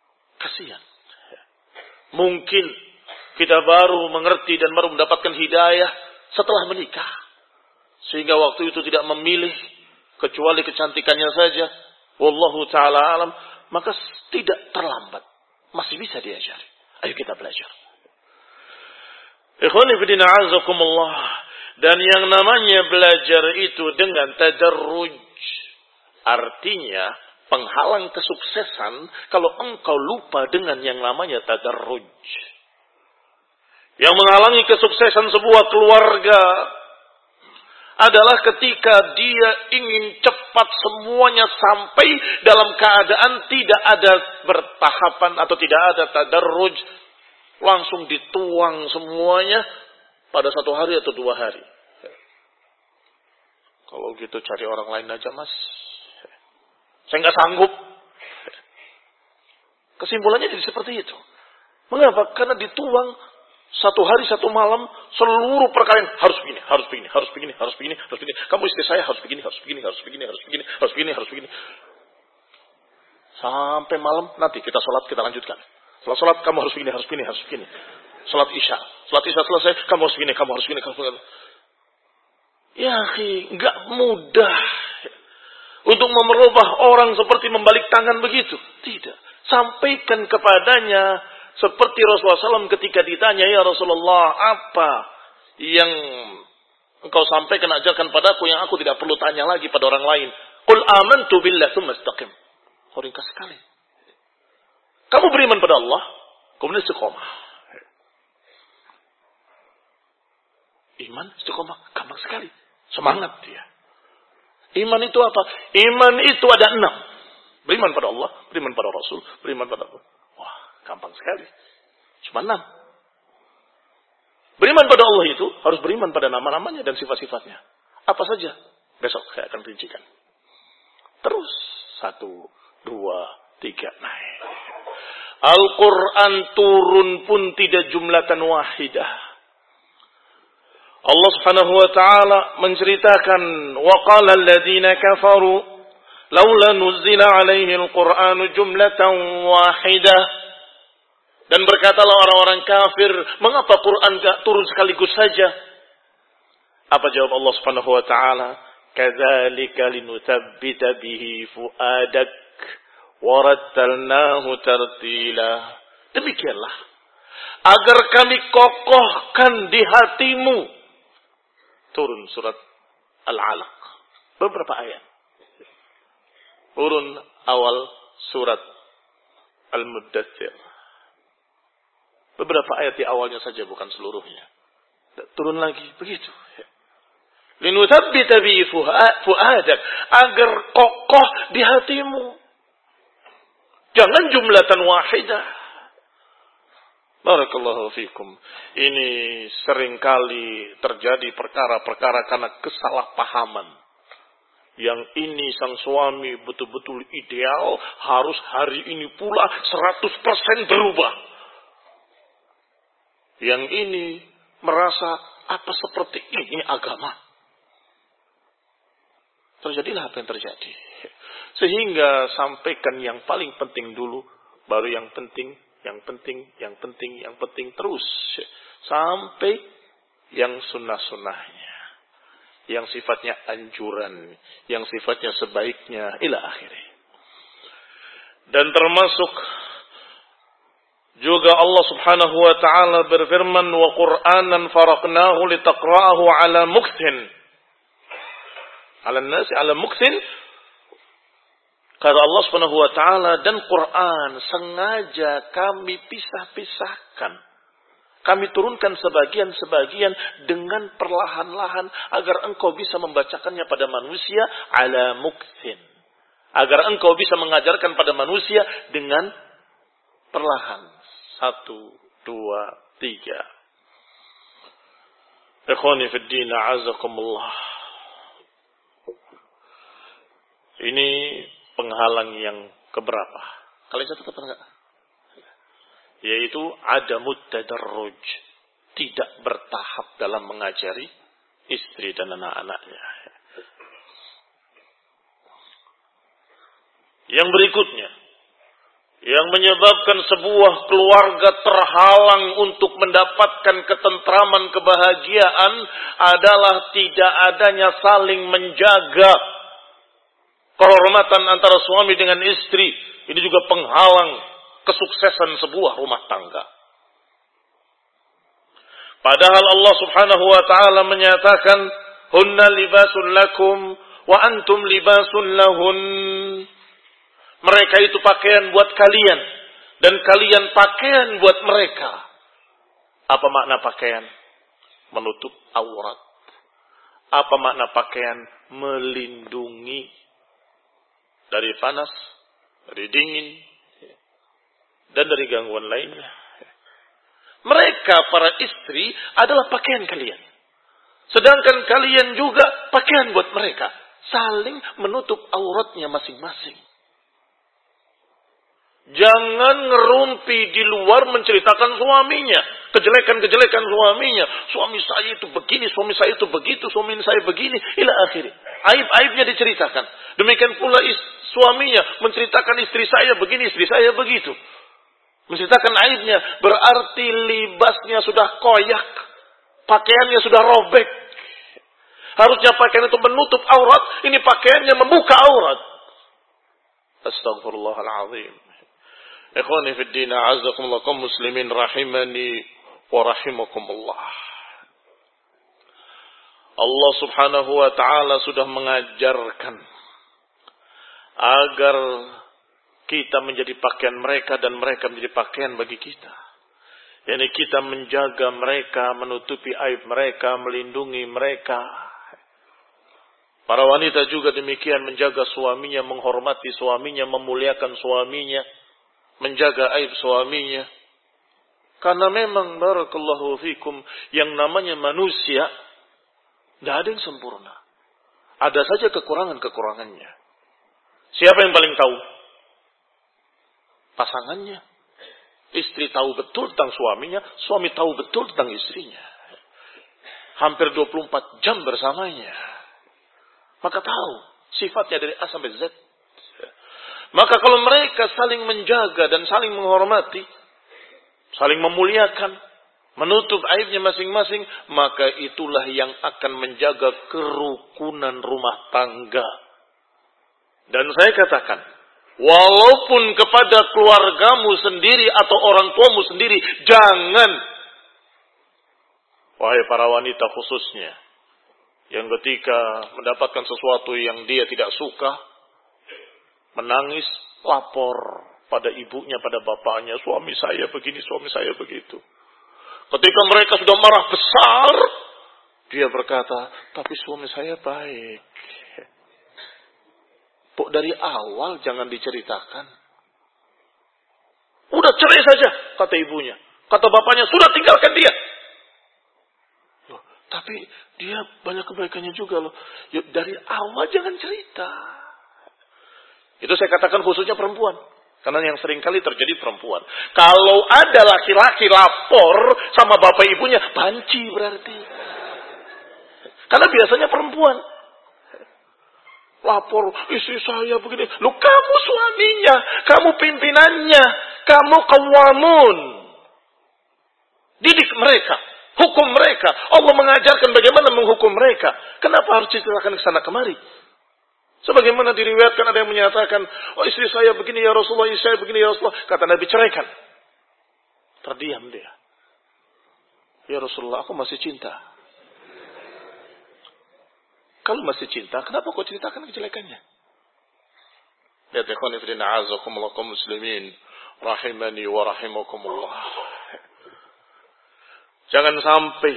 Kasihan. Mungkin kita baru mengerti dan baru mendapatkan hidayah setelah menikah. Sehingga waktu itu tidak memilih kecuali kecantikannya saja. Wallahu ta'ala alam. Maka tidak terlambat. Masih bisa diajari. Ayo kita belajar. Ikhwani fillah a'azakumullah. Dan yang namanya belajar itu dengan tadarruj. Artinya penghalang kesuksesan kalau engkau lupa dengan yang namanya tadarruj. Yang menghalangi kesuksesan sebuah keluarga adalah ketika dia ingin cepat semuanya sampai dalam keadaan tidak ada bertahapan atau tidak ada tadarruj, langsung dituang semuanya pada satu hari atau dua hari. Kalau gitu cari orang lain aja mas, saya nggak sanggup. Kesimpulannya jadi seperti itu. Mengapa? Karena dituang satu hari, satu malam, seluruh perkara yang harus begini, harus begini, harus begini, harus begini, harus begini. Kamu istri saya harus begini, harus begini, harus begini, harus begini, harus begini, harus begini. Sampai malam, nanti kita sholat, kita lanjutkan. Setelah sholat, kamu harus begini, harus begini, harus begini. Sholat isya. Sholat isya selesai, kamu harus begini, kamu harus begini, kamu harus begini. Ya, nggak mudah untuk merubah orang seperti membalik tangan begitu. Tidak. Sampaikan kepadanya seperti Rasulullah shallallahu alaihi wasallam ketika ditanya, ya Rasulullah, apa yang engkau sampaikan, ajarkan padaku yang aku tidak perlu tanya lagi pada orang lain. Qul amantu billah tsumma istaqim. Oh, ringkas sekali. Kamu beriman pada Allah, kemudian istiqomah. Iman, istiqomah, gampang sekali. Semangat dia. Iman itu apa? Iman itu ada enam. Beriman pada Allah, beriman pada Rasul, beriman pada Allah. Wah, gampang sekali. Cuma enam. Beriman pada Allah itu harus beriman pada nama-namanya dan sifat-sifatnya. Apa saja? Besok saya akan rincikan. Terus. Satu, dua, tiga. Naik. Al-Quran turun pun tidak jumlatan wahidah. Allah subhanahu wa ta'ala menceritakan. Wa qala alladhina kafaru. Laula nuzila alaihi al-Qur'anu jumlatan wahidah. Dan berkatalah orang-orang kafir, mengapa Quran gak turun sekaligus saja? Apa jawab Allah Subhanahu wa taala? Kadzalika linutsabbita bihi fuadak wa rattalnahu tartila. Demikianlah agar kami kokohkan di hatimu. Turun surat Al-Alaq. Beberapa ayat. Turun awal surat Al-Muddatsir. Beberapa ayat di awalnya saja, bukan seluruhnya. Turun lagi, begitu. Linutsabbita bi fuadak, agar kokoh di hatimu. Jangan jumlatan wahidah. Barakallahu fikum. Ini seringkali terjadi perkara-perkara karena kesalahpahaman. Yang ini sang suami betul-betul ideal, harus hari ini pula seratus persen berubah. Yang ini merasa apa seperti ini agama. Terjadilah apa yang terjadi. Sehingga sampaikan yang paling penting dulu, baru yang penting, yang penting, yang penting, yang penting terus. Sampai yang sunnah-sunnahnya. Yang sifatnya anjuran, yang sifatnya sebaiknya, ila akhirnya. Dan termasuk juga Allah subhanahu wa ta'ala berfirman, wa Qur'anan faraqnahu litaqra'ahu ala mukthin. Ala nasi, ala mukthin. Kata Allah subhanahu wa ta'ala, dan Quran sengaja kami pisah-pisahkan. Kami turunkan sebagian-sebagian dengan perlahan-lahan agar engkau bisa membacakannya pada manusia ala mukthin. Agar engkau bisa mengajarkan pada manusia dengan perlahan. Satu, dua, tiga. Ikhwani fid din, a'azakumullah. Ini penghalang yang keberapa? Kalian catat apa enggak? Yaitu adamut tadarruj, tidak bertahap dalam mengajari istri dan anak-anaknya. Yang berikutnya, yang menyebabkan sebuah keluarga terhalang untuk mendapatkan ketentraman, kebahagiaan adalah tidak adanya saling menjaga kehormatan antara suami dengan istri. Ini juga penghalang kesuksesan sebuah rumah tangga. Padahal Allah Subhanahu wa taala menyatakan, "Hunna libasun lakum wa antum libasun lahun." Mereka itu pakaian buat kalian dan kalian pakaian buat mereka. Apa makna pakaian? Menutup aurat. Apa makna pakaian? Melindungi dari panas, dari dingin, dan dari gangguan lainnya. Mereka para istri adalah pakaian kalian. Sedangkan kalian juga pakaian buat mereka. Saling menutup auratnya masing-masing. Jangan ngerumpi di luar menceritakan suaminya. Kejelekan-kejelekan suaminya. Suami saya itu begini, suami saya itu begitu, suami saya begini. Ila akhiri. Aib-aibnya diceritakan. Demikian pula is- suaminya menceritakan istri saya begini, istri saya begitu. Menceritakan aibnya. Berarti libasnya sudah koyak. Pakaiannya sudah robek. Harusnya pakaian itu menutup aurat. Ini pakaiannya membuka aurat. Astagfirullahaladzim. Ikhwani fi din, a'azzakumullah, kaum muslimin rahimani wa rahimakumullah. Allah Subhanahu wa taala sudah mengajarkan agar kita menjadi pakaian mereka dan mereka menjadi pakaian bagi kita. Yani kita menjaga mereka, menutupi aib mereka, melindungi mereka. Para wanita juga demikian, menjaga suaminya, menghormati suaminya, memuliakan suaminya, menjaga aib suaminya. Karena memang barakallahu fikum, yang namanya manusia tidak ada yang sempurna. Ada saja kekurangan-kekurangannya. Siapa yang paling tahu? Pasangannya. Istri tahu betul tentang suaminya, suami tahu betul tentang istrinya. Hampir dua puluh empat jam bersamanya. Maka tahu sifatnya dari A sampai Z. Maka kalau mereka saling menjaga dan saling menghormati, saling memuliakan, menutup aibnya masing-masing, maka itulah yang akan menjaga kerukunan rumah tangga. Dan saya katakan, walaupun kepada keluargamu sendiri atau orang tuamu sendiri, jangan, wahai para wanita khususnya, yang ketika mendapatkan sesuatu yang dia tidak suka, menangis, lapor pada ibunya, pada bapaknya, suami saya begini, suami saya begitu. Ketika mereka sudah marah besar, dia berkata, tapi suami saya baik. Kok dari awal jangan diceritakan. Udah cerai saja, kata ibunya. Kata bapaknya, sudah tinggalkan dia. Loh, tapi dia banyak kebaikannya juga loh. Yuk, dari awal jangan cerita. Itu saya katakan khususnya perempuan. Karena yang sering kali terjadi perempuan. Kalau ada laki-laki lapor sama bapak ibunya, banci berarti. Karena biasanya perempuan. Lapor, istri saya begini. Lu kamu suaminya, kamu pimpinannya, kamu kawamun. Didik mereka, hukum mereka. Allah mengajarkan bagaimana menghukum mereka. Kenapa harus diceritakan ke sana kemari? Sebagaimana diriwayatkan ada yang menyatakan, oh istri saya begini ya Rasulullah, istri saya begini ya Rasulullah. Kata Nabi, ceraikan. Terdiam dia. Ya Rasulullah, aku masih cinta. Kalau masih cinta, kenapa kau ceritakan kejelekannya? Ya ikhwan fillah, a'azakumullah kaum muslimin, rahimani wa rahimakumullah. Jangan sampai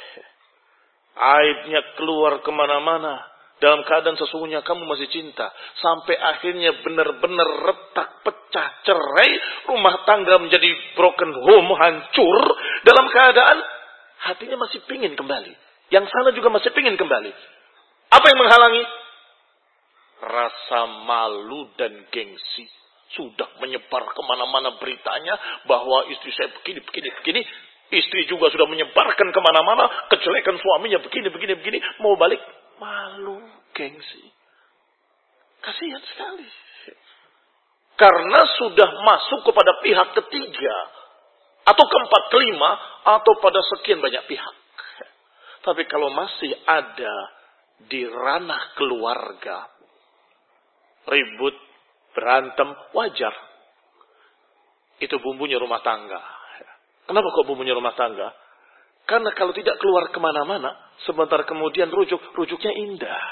aibnya keluar kemana-mana dalam keadaan sesungguhnya kamu masih cinta. Sampai akhirnya benar-benar retak, pecah, cerai, rumah tangga menjadi broken home, hancur, dalam keadaan hatinya masih pingin kembali. Yang sana juga masih pingin kembali. Apa yang menghalangi? Rasa malu dan gengsi. Sudah menyebar kemana-mana beritanya bahwa istri saya begini, begini, begini. Istri juga sudah menyebarkan kemana-mana kejelekan suaminya begini, begini, begini. Mau balik, malu, gengsi. Kasihan sekali. Karena sudah masuk kepada pihak ketiga. Atau keempat, kelima. Atau pada sekian banyak pihak. Tapi kalau masih ada di ranah keluarga. Ribut, berantem, wajar. Itu bumbunya rumah tangga. Kenapa kok bumbunya rumah tangga? Karena kalau tidak keluar kemana-mana. Sebentar kemudian rujuk. Rujuknya indah.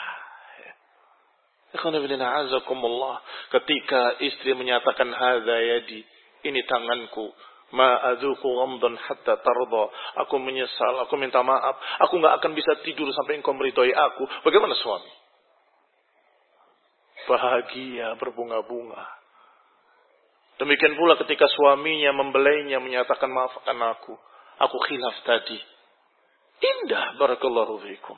Ketika istri menyatakan hadza yadi, ini tanganku, ma adzuqu ghamdan hatta tarda, aku menyesal, aku minta maaf, aku enggak akan bisa tidur sampai engkau meridhoi aku. Bagaimana suami? Bahagia, berbunga-bunga. Demikian pula ketika suaminya membelainya, menyatakan maafkan aku, aku khilaf tadi. Indah, barakallahu fikum.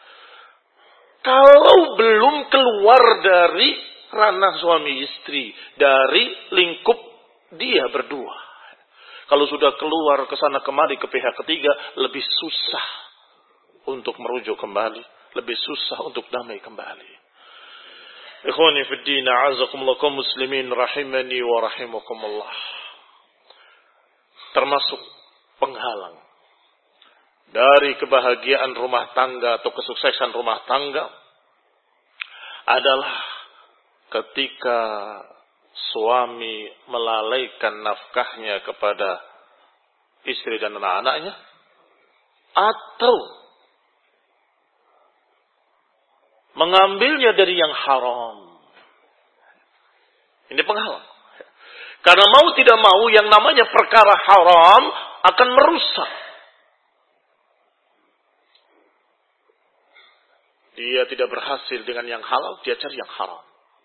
Kalau belum keluar dari ranah suami istri, dari lingkup dia berdua. Kalau sudah keluar ke sana kemari ke pihak ketiga, lebih susah untuk merujuk kembali, lebih susah untuk damai kembali. Ikhwani fid din, a'azakumullah kaum muslimin rahimani wa rahimakumullah. Termasuk penghalang dari kebahagiaan rumah tangga atau kesuksesan rumah tangga adalah ketika suami melalaikan nafkahnya kepada istri dan anak-anaknya, atau mengambilnya dari yang haram. Ini penghalang. Karena mau tidak mau yang namanya perkara haram akan merusak. Dia tidak berhasil dengan yang halal, dia cari yang haram.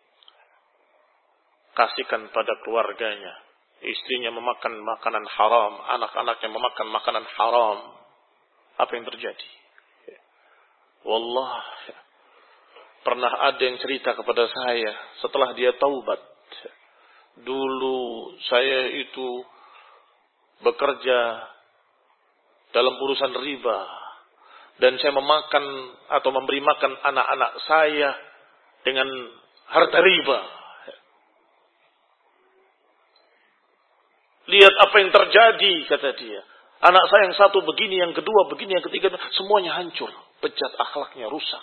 Kasihkan pada keluarganya. Istrinya memakan makanan haram, anak-anaknya memakan makanan haram. Apa yang terjadi? Wallah, pernah ada yang cerita kepada saya setelah dia taubat. Dulu saya itu bekerja dalam urusan riba. Dan saya memakan atau memberi makan anak-anak saya dengan harta riba. Lihat apa yang terjadi, kata dia. Anak saya yang satu begini, yang kedua begini, yang ketiga, semuanya hancur. Bejat akhlaknya, rusak.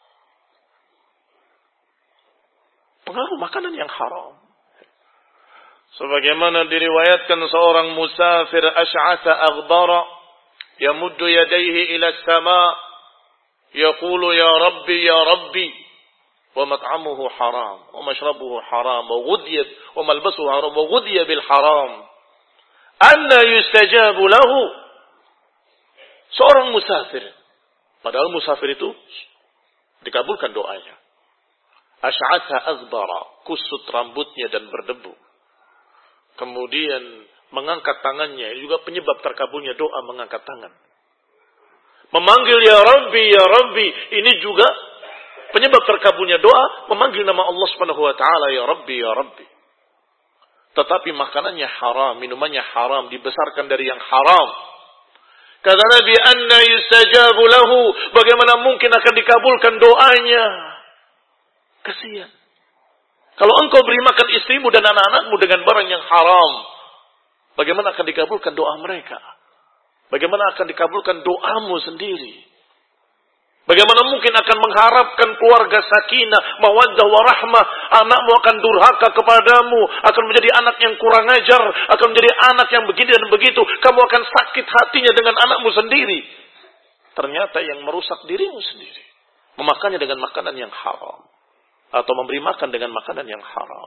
Pengaruh makanan yang haram. Sebagaimana diriwayatkan seorang musafir asy'atha aghdara, yamuddu yadayhi ila as-sama' yaqulu ya rabbi ya rabbi wa mat'amuhu haram wa mashrabuhu haram wa ghudiyat wa malbasuhu haram wa ghudiya bil haram anna yustajabu lahu. Seorang musafir, padahal musafir itu dikabulkan doanya. Asy'atha aghdara, kusut rambutnya dan berdebu. Kemudian mengangkat tangannya, juga penyebab terkabulnya doa mengangkat tangan. Memanggil ya Rabbi, ya Rabbi, ini juga penyebab terkabulnya doa, memanggil nama Allah Subhanahu wa taala ya Rabbi, ya Rabbi. Tetapi makanannya haram, minumannya haram, dibesarkan dari yang haram. Kata Nabi, anna yustajabu lahu, bagaimana mungkin akan dikabulkan doanya? Kasihan. Kalau engkau beri makan istrimu dan anak-anakmu dengan barang yang haram, bagaimana akan dikabulkan doa mereka? Bagaimana akan dikabulkan doamu sendiri? Bagaimana mungkin akan mengharapkan keluarga sakinah, mawaddah warahmah, anakmu akan durhaka kepadamu, akan menjadi anak yang kurang ajar, akan menjadi anak yang begini dan begitu, kamu akan sakit hatinya dengan anakmu sendiri. Ternyata yang merusak dirimu sendiri, memakannya dengan makanan yang haram, atau memberi makan dengan makanan yang haram.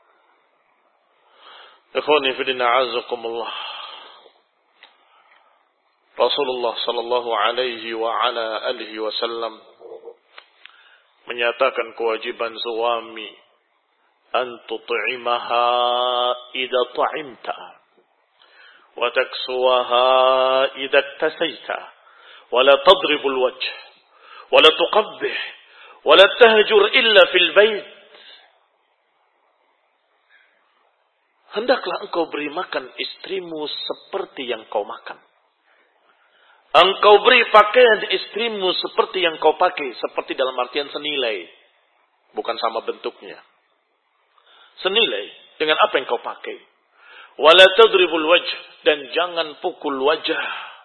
Ikhwani fi din, a'azakumullah. Rasulullah sallallahu alaihi wa ala alihi wasallam menyatakan kewajiban suami an tut'imaha idza ta'imta wa taksuwaha idza iktasaita wa la tadribul wajh wa la tuqabbih wa la tahjur illa fil bait. Hendaklah engkau beri makan istrimu seperti yang kau makan. Engkau beri pakaian istrimu seperti yang kau pakai. Seperti dalam artian senilai. Bukan sama bentuknya. Senilai dengan apa yang kau pakai. Wala tadribul wajh, dan jangan pukul wajah.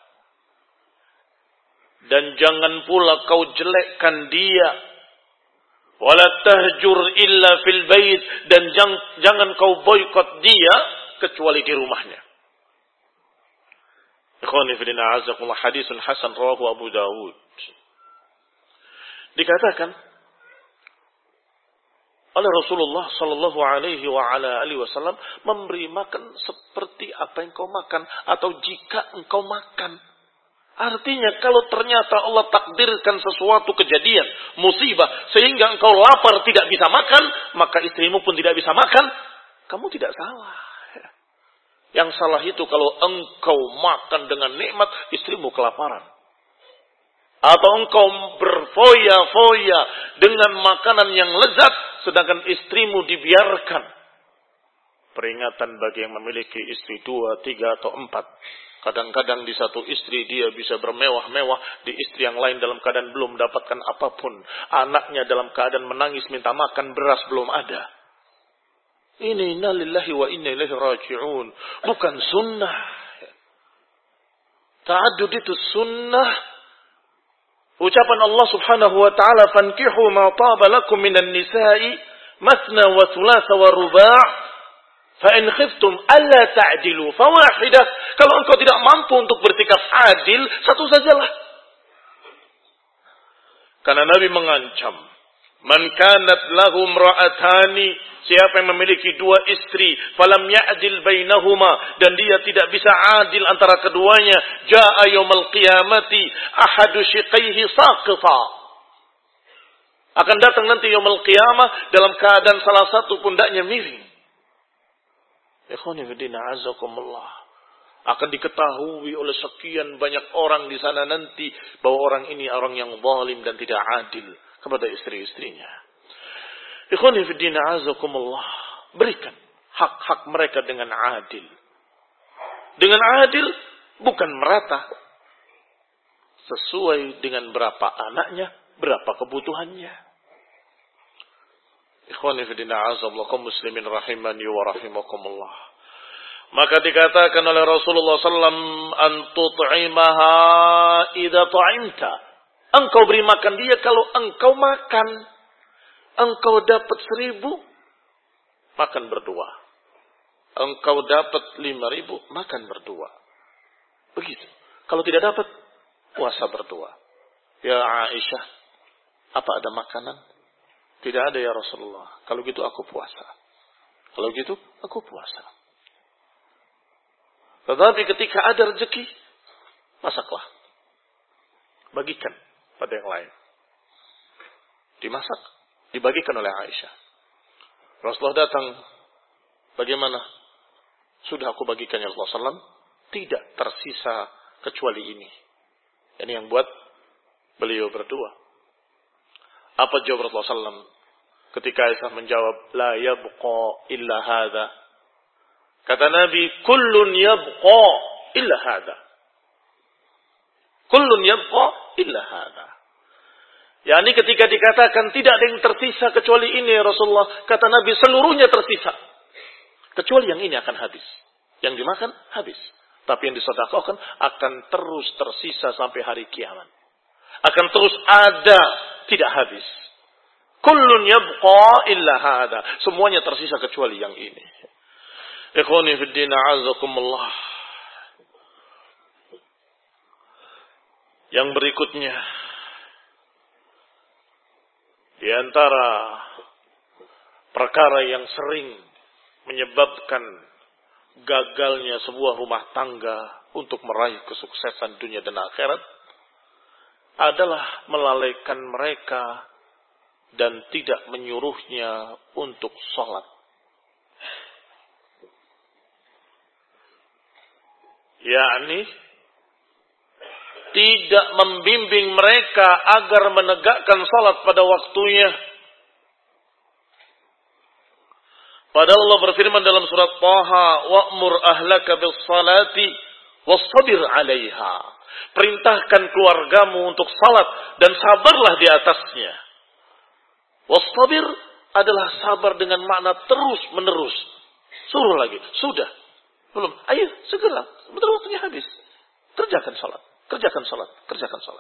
Dan jangan pula kau jelekkan dia. Wala tahjur illa fil bait, dan jangan, jangan kau boikot dia kecuali di rumahnya. Ikhwani fillah a'azzakumullah, hadisun hasan rawahu Abu Dawud. Dikatakan oleh Rasulullah sallallahu alaihi wa ala alihi wasallam, memberi makan seperti apa yang kau makan atau jika engkau makan. Artinya kalau ternyata Allah takdirkan sesuatu kejadian, musibah, sehingga engkau lapar tidak bisa makan, maka istrimu pun tidak bisa makan, kamu tidak salah. Yang salah itu kalau engkau makan dengan nikmat, istrimu kelaparan. Atau engkau berfoya-foya dengan makanan yang lezat, sedangkan istrimu dibiarkan. Peringatan bagi yang memiliki istri dua, tiga, atau empat. Kadang-kadang di satu istri dia bisa bermewah-mewah, di istri yang lain dalam keadaan belum mendapatkan apapun. Anaknya dalam keadaan menangis minta makan, beras belum ada. Ini inna lillahi wa inna ilaihi raji'un. Bukan sunnah. Ta'addud itu sunnah. Ucapan Allah subhanahu wa ta'ala, fankihu ma taba lakum minan nisa'i masna wa thulatha wa ruba' fa in khiftum alla ta'dilu fawahidah. Kalau engkau tidak mampu untuk bersikap adil, satu sajalah. Karena Nabi mengancam, man kanat lahu imra'atani, siapa yang memiliki dua istri, falam ya'dil bainahuma, dan dia tidak bisa adil antara keduanya, jaa yaumil qiyamati ahadu shiqaihi saqita. Akan datang nanti yaumil qiyamah dalam keadaan salah satu pundaknya miring. Ikhwani fillah azakumullah. Akan diketahui oleh sekian banyak orang di sana nanti bahwa orang ini orang yang zalim dan tidak adil kepada istri-istrinya. Ikhwani fillah azakumullah, berikan hak-hak mereka dengan adil. Dengan adil, bukan merata. Sesuai dengan berapa anaknya, berapa kebutuhannya. Ikhwani fillah azakumullah, kaum muslimin rahimani wa rahimakumullah. Maka dikatakan oleh Rasulullah sallallahu alaihi wasallam, antut'imaha idza ta'imta. Engkau beri makan dia kalau engkau makan. Engkau dapat seribu, makan berdua. Engkau dapat lima ribu, makan berdua. Begitu. Kalau tidak dapat, puasa berdua. Ya Aisyah, apa ada makanan? Tidak ada ya Rasulullah. Kalau gitu aku puasa. Kalau gitu aku puasa. Tetapi ketika ada rezeki, masaklah. Bagikan pada yang lain. Dimasak. Dibagikan oleh Aisyah. Rasulullah datang. Bagaimana? Sudah aku bagikan ya Rasulullah sallallahu alaihi wasallam. Tidak tersisa kecuali ini. Ini yang buat beliau berdua. Apa jawab Rasulullah sallallahu alaihi wasallam? Ketika Aisyah menjawab, la yabqa illa hadha. Kata Nabi, kullun yabqa illa hadha. Kullun yabqa illa hadha. yakni ketika dikatakan tidak ada yang tersisa kecuali ini Rasulullah, kata Nabi seluruhnya tersisa. Kecuali yang ini akan habis. Yang dimakan habis. Tapi yang disedekahkan akan terus tersisa sampai hari kiamat. Akan terus ada, tidak habis. Kullun yabqa illa hada. Semuanya tersisa kecuali yang ini. Ikhwani fid din a'azzakumullah. Yang berikutnya, di antara perkara yang sering menyebabkan gagalnya sebuah rumah tangga untuk meraih kesuksesan dunia dan akhirat adalah melalaikan mereka dan tidak menyuruhnya untuk sholat. Yakni tidak membimbing mereka agar menegakkan salat pada waktunya. Padahal Allah berfirman dalam surat Taha, "Wa'mur ahlaka bis-salati wastabir 'alaiha." Perintahkan keluargamu untuk salat dan sabarlah di atasnya. Wastabir adalah sabar dengan makna terus-menerus. Suruh lagi. Sudah. Belum. Ayo, segera. Sebentar waktunya habis. Kerjakan salat. Kerjakan salat. Kerjakan salat.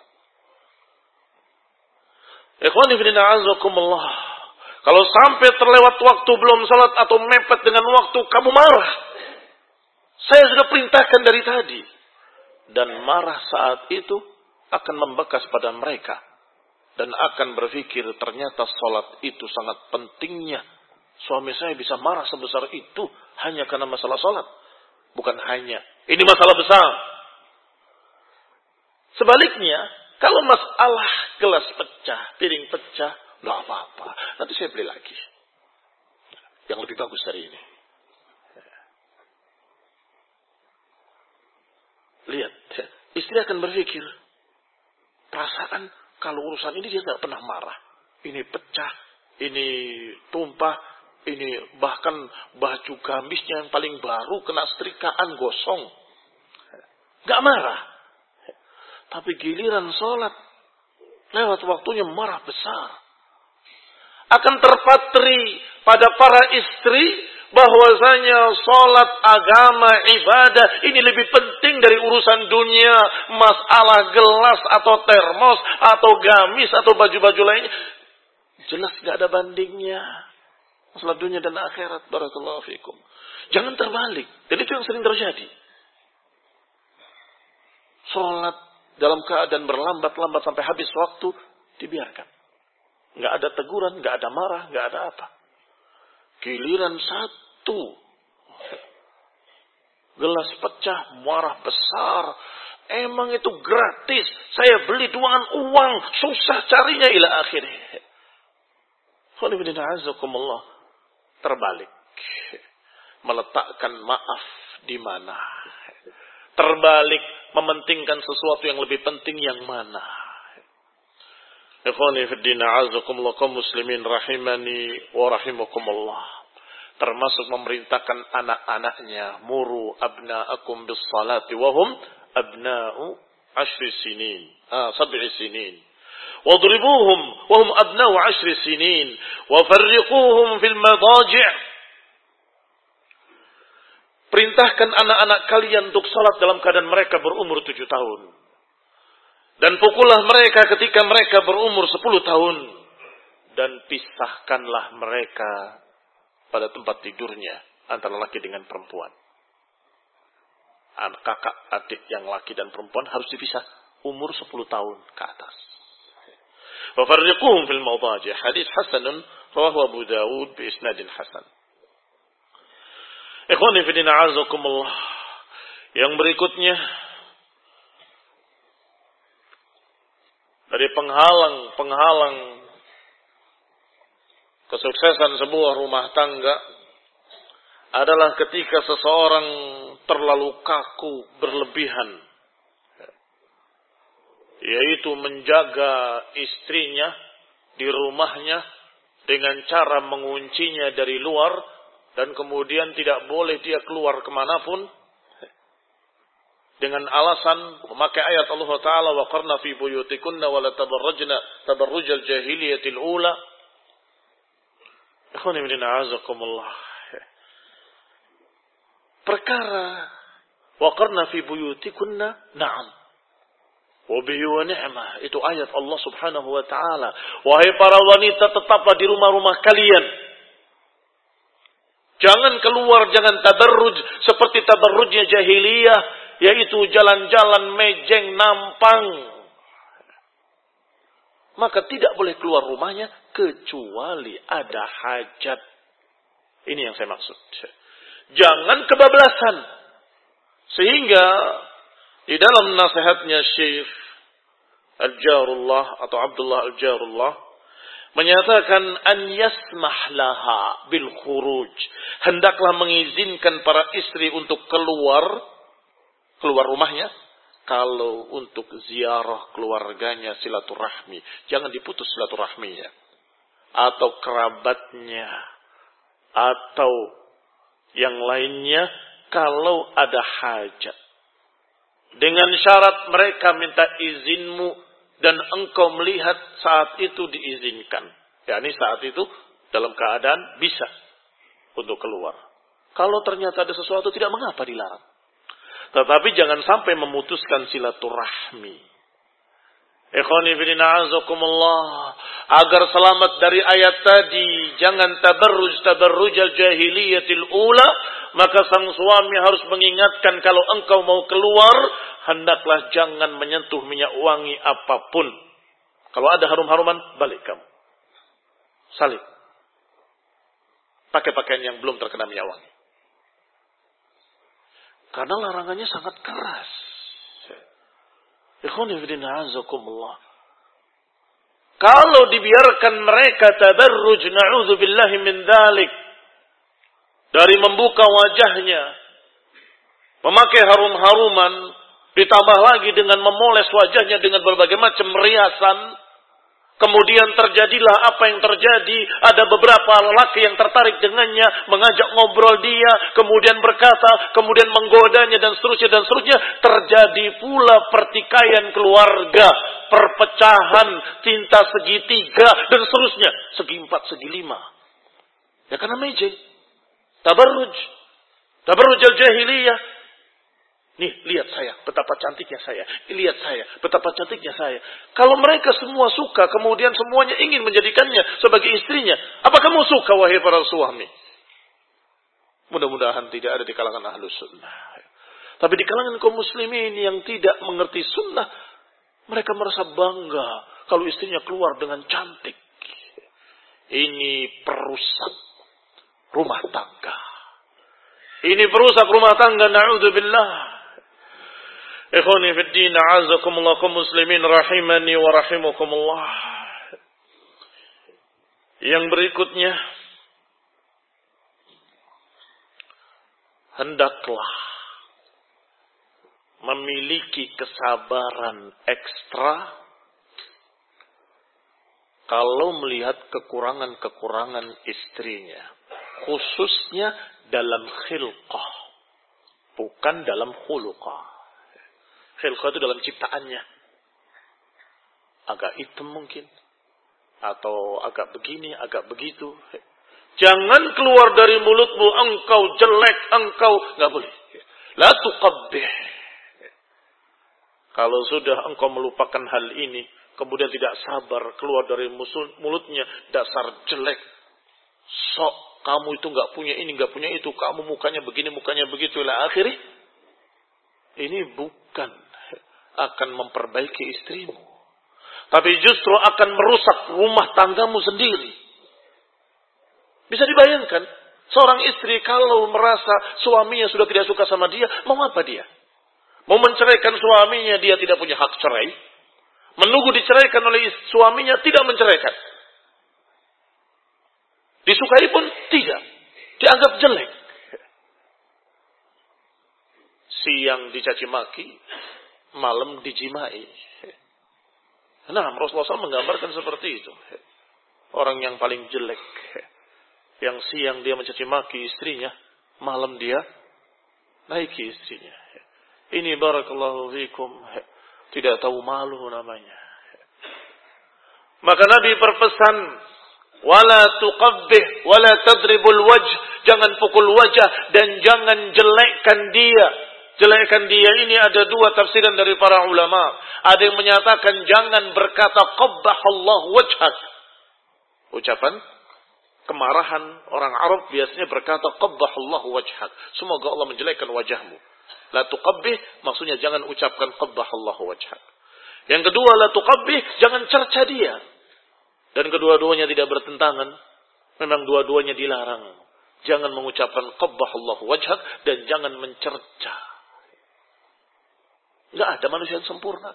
Ikhwani fillah a'azakumullah. Kalau sampai terlewat waktu belum salat atau mepet dengan waktu, kamu marah. Saya sudah perintahkan dari tadi. Dan marah saat itu akan membekas pada mereka. Dan akan berpikir ternyata salat itu sangat pentingnya. Suami saya bisa marah sebesar itu hanya karena masalah salat. Bukan hanya. Ini masalah besar. Sebaliknya, kalau masalah gelas pecah, piring pecah, nggak apa-apa. Nanti saya beli lagi. Yang lebih bagus dari ini. Lihat, istri akan berpikir, perasaan kalau urusan ini dia nggak pernah marah. Ini pecah, ini tumpah, ini bahkan baju gamisnya yang paling baru kena setrikaan gosong. Nggak marah. Tapi giliran sholat, lewat waktunya marah besar. Akan terpatri pada para istri bahwasanya sholat, agama, ibadah ini lebih penting dari urusan dunia, masalah gelas atau termos atau gamis atau baju-baju lainnya. Jelas gak ada bandingnya. Masalah dunia dan akhirat. Barakallahu fikum. Jangan terbalik. Dan itu yang sering terjadi. Sholat dalam keadaan berlambat-lambat sampai habis waktu, dibiarkan. Nggak ada teguran, nggak ada marah, nggak ada apa. Giliran satu, gelas pecah, marah besar. Emang itu gratis. Saya beli dengan uang, susah carinya ila akhirnya. Terbalik. Meletakkan maaf di mana? Terbalik, mementingkan sesuatu yang lebih penting yang mana? Ikhwani fi din, a'azakumullah kaum muslimin rahimani wa rahimakumullah. Termasuk memerintahkan anak-anaknya, muru abna'akum bis salati wa hum abna'u ashri sinin, ah sab'i sinin. Wadribuhum wa hum abna'u ashri sinin wa farriquhum fil madaji'. Perintahkan anak-anak kalian untuk salat dalam keadaan mereka berumur tujuh tahun. Dan pukullah mereka ketika mereka berumur sepuluh tahun. Dan pisahkanlah mereka pada tempat tidurnya antara laki dengan perempuan. Anak kakak, adik yang laki dan perempuan harus dipisah umur sepuluh tahun ke atas. Wa farriquhum fil madaji'. Hadis hasanun rawahu Abu Dawud bi isnadin hasan. Ikhwani fi din, a'azakumullah. Yang berikutnya dari penghalang-penghalang kesuksesan sebuah rumah tangga adalah ketika seseorang terlalu kaku berlebihan, yaitu menjaga istrinya di rumahnya dengan cara menguncinya dari luar dan kemudian tidak boleh dia keluar kemanapun dengan alasan memakai ayat Allah Ta'ala wa qarna fi buyutikunna wa la tabarrajna tabarrujal jahiliyatil ula. Ikhwani min a'azakumullah. Perkara wa qarna fi buyutikunna, na'am. Wa bihi wa ni'mah, itu ayat Allah Subhanahu wa Ta'ala. Wahai para wanita, tetaplah di rumah-rumah kalian. Jangan keluar, jangan tabarruj seperti tabarrujnya jahiliyah, yaitu jalan-jalan mejeng nampang. Maka tidak boleh keluar rumahnya kecuali ada hajat. Ini yang saya maksud. Jangan kebablasan. Sehingga di dalam nasihatnya Syekh Al-Jarullah atau Abdullah Al-Jarullah menyatakan an yasmah laha bil khuruj. Hendaklah mengizinkan para istri untuk keluar keluar rumahnya kalau untuk ziarah keluarganya, silaturahmi. Jangan diputus silaturahminya atau kerabatnya atau yang lainnya kalau ada hajat. Dengan syarat mereka minta izinmu dan engkau melihat saat itu diizinkan. Ya, ini saat itu dalam keadaan bisa untuk keluar. Kalau ternyata ada sesuatu tidak mengapa dilarang. Tetapi jangan sampai memutuskan silaturahmi. Ikhwani fillah azakumullah, agar selamat dari ayat tadi, jangan tabarruj tabarrujal jahiliyatil ula, maka sang suami harus mengingatkan kalau engkau mau keluar, hendaklah jangan menyentuh minyak wangi apapun. Kalau ada harum-haruman, balik kamu. Salib. Pakai pakaian yang belum terkena minyak wangi. Karena larangannya sangat keras. Ikhwani fillah azakumullah. Kalau dibiarkan mereka tabarruj, na'udzubillahi min dzalik, dari membuka wajahnya, memakai harum-haruman, ditambah lagi dengan memoles wajahnya dengan berbagai macam riasan, kemudian terjadilah apa yang terjadi. Ada beberapa lelaki yang tertarik dengannya, mengajak ngobrol dia, kemudian berkata, kemudian menggodanya dan seterusnya dan seterusnya. Terjadi pula pertikaian keluarga, perpecahan, cinta segitiga dan seterusnya, segi empat, segi lima. Ya karena mejeng, tabarruj, tabarruj al-jahiliyah. Nih, lihat saya, betapa cantiknya saya. Lihat saya, betapa cantiknya saya. Kalau mereka semua suka, kemudian semuanya ingin menjadikannya sebagai istrinya, apa kamu suka, wahai para suami? Mudah-mudahan tidak ada di kalangan ahlus sunnah. Tapi di kalangan kaum muslimin yang tidak mengerti sunnah, mereka merasa bangga kalau istrinya keluar dengan cantik. Ini perusak rumah tangga. Ini perusak rumah tangga, na'udzubillah. Ikhwani fid din, a'azakumullah kaum muslimin rahimani wa rahimakumullah. Yang berikutnya, hendaklah memiliki kesabaran ekstra kalau melihat kekurangan-kekurangan istrinya, khususnya dalam khilqah, bukan dalam khuluqah. Khilqah itu dalam ciptaannya. Agak hitam mungkin. Atau agak begini, agak begitu. Jangan keluar dari mulutmu, engkau jelek, engkau. Nggak boleh. La tuqabbih. Kalau sudah engkau melupakan hal ini, kemudian tidak sabar, keluar dari mulutnya, dasar jelek. Sok, kamu itu nggak punya ini, nggak punya itu. Kamu mukanya begini, mukanya begitu. Lah akhirnya, ini bukan akan memperbaiki istrimu, tapi justru akan merusak rumah tanggamu sendiri. Bisa dibayangkan, seorang istri kalau merasa suaminya sudah tidak suka sama dia, mau apa dia? Mau menceraikan suaminya, dia tidak punya hak cerai. Menunggu diceraikan oleh suaminya, tidak menceraikan. Disukai pun tidak, dianggap jelek. Siang dicaci maki, malam dijimai. Nah, Rasulullah shallallahu alaihi wasallam menggambarkan seperti itu. Orang yang paling jelek, yang siang dia mencaci maki istrinya, malam dia naiki istrinya. Ini barakallahu fikum, tidak tahu malu namanya. Maka Nabi berpesan, wala tuqabbih wala tadribul wajh, jangan pukul wajah dan jangan jelekkan dia. Jelekkan dia ini ada dua tafsiran dari para ulama. Ada yang menyatakan jangan berkata qabbahallahu wajhak. Ucapan kemarahan orang Arab biasanya berkata qabbahallahu wajhak. Semoga Allah menjelekkan wajahmu. La tuqabbih maksudnya jangan ucapkan qabbahallahu wajhak. Yang kedua la tuqabbih, jangan cerca dia. Dan kedua-duanya tidak bertentangan. Memang dua-duanya dilarang. Jangan mengucapkan qabbahallahu wajhak dan jangan mencerca. Tidak ada manusia yang sempurna.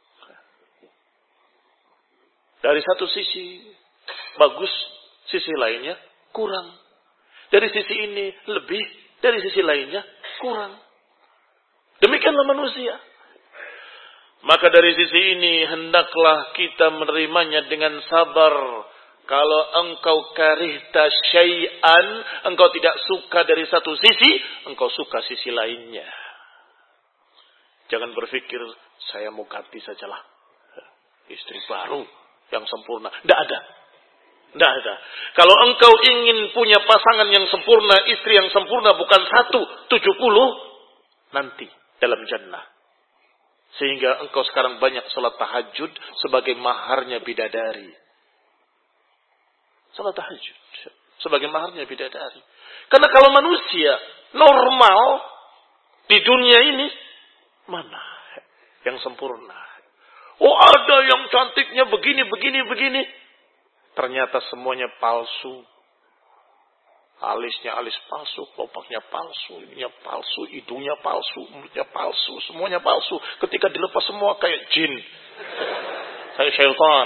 Dari satu sisi bagus, sisi lainnya kurang. Dari sisi ini lebih, dari sisi lainnya kurang. Demikianlah manusia. Maka dari sisi ini hendaklah kita menerimanya dengan sabar. Kalau engkau karihta syai'an, engkau tidak suka dari satu sisi, engkau suka sisi lainnya. Jangan berpikir, saya mau ganti sajalah istri baru yang sempurna. Tidak ada. Tidak ada. Kalau engkau ingin punya pasangan yang sempurna, istri yang sempurna, bukan satu, tujuh puluh, nanti dalam jannah. Sehingga engkau sekarang banyak salat tahajud sebagai maharnya bidadari. Salat tahajud sebagai maharnya bidadari. Karena kalau manusia normal di dunia ini, mana yang sempurna? Oh, ada yang cantiknya begini, begini, begini. Ternyata semuanya palsu. Alisnya alis palsu, kelopaknya palsu, ininya palsu, hidungnya palsu, mulutnya palsu, semuanya palsu. Ketika dilepas semua kayak jin. Kayak syaitan.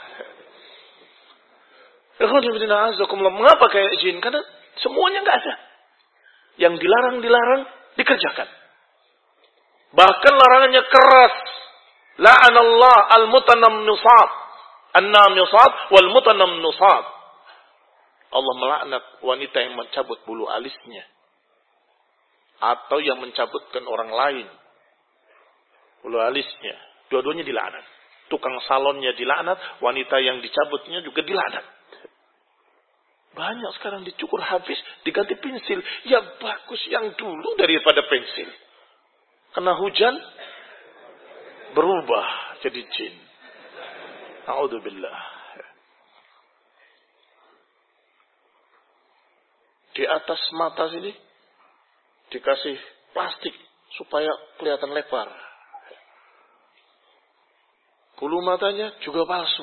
Mengapa kayak jin? Karena semuanya nggak ada. Yang dilarang-dilarang dikerjakan. Bahkan larangannya keras. La'anallah al-mutanammisat. An-namisat wal-mutanammisat. Allah melaknat wanita yang mencabut bulu alisnya. Atau yang mencabutkan orang lain bulu alisnya. Dua-duanya dilaknat. Tukang salonnya dilaknat. Wanita yang dicabutnya juga dilaknat. Banyak sekarang dicukur habis, diganti pensil. Ya bagus yang dulu daripada pensil. Kena hujan, berubah jadi jin. A'udzubillah. Di atas mata sini dikasih plastik supaya kelihatan lebar. Bulu matanya juga palsu.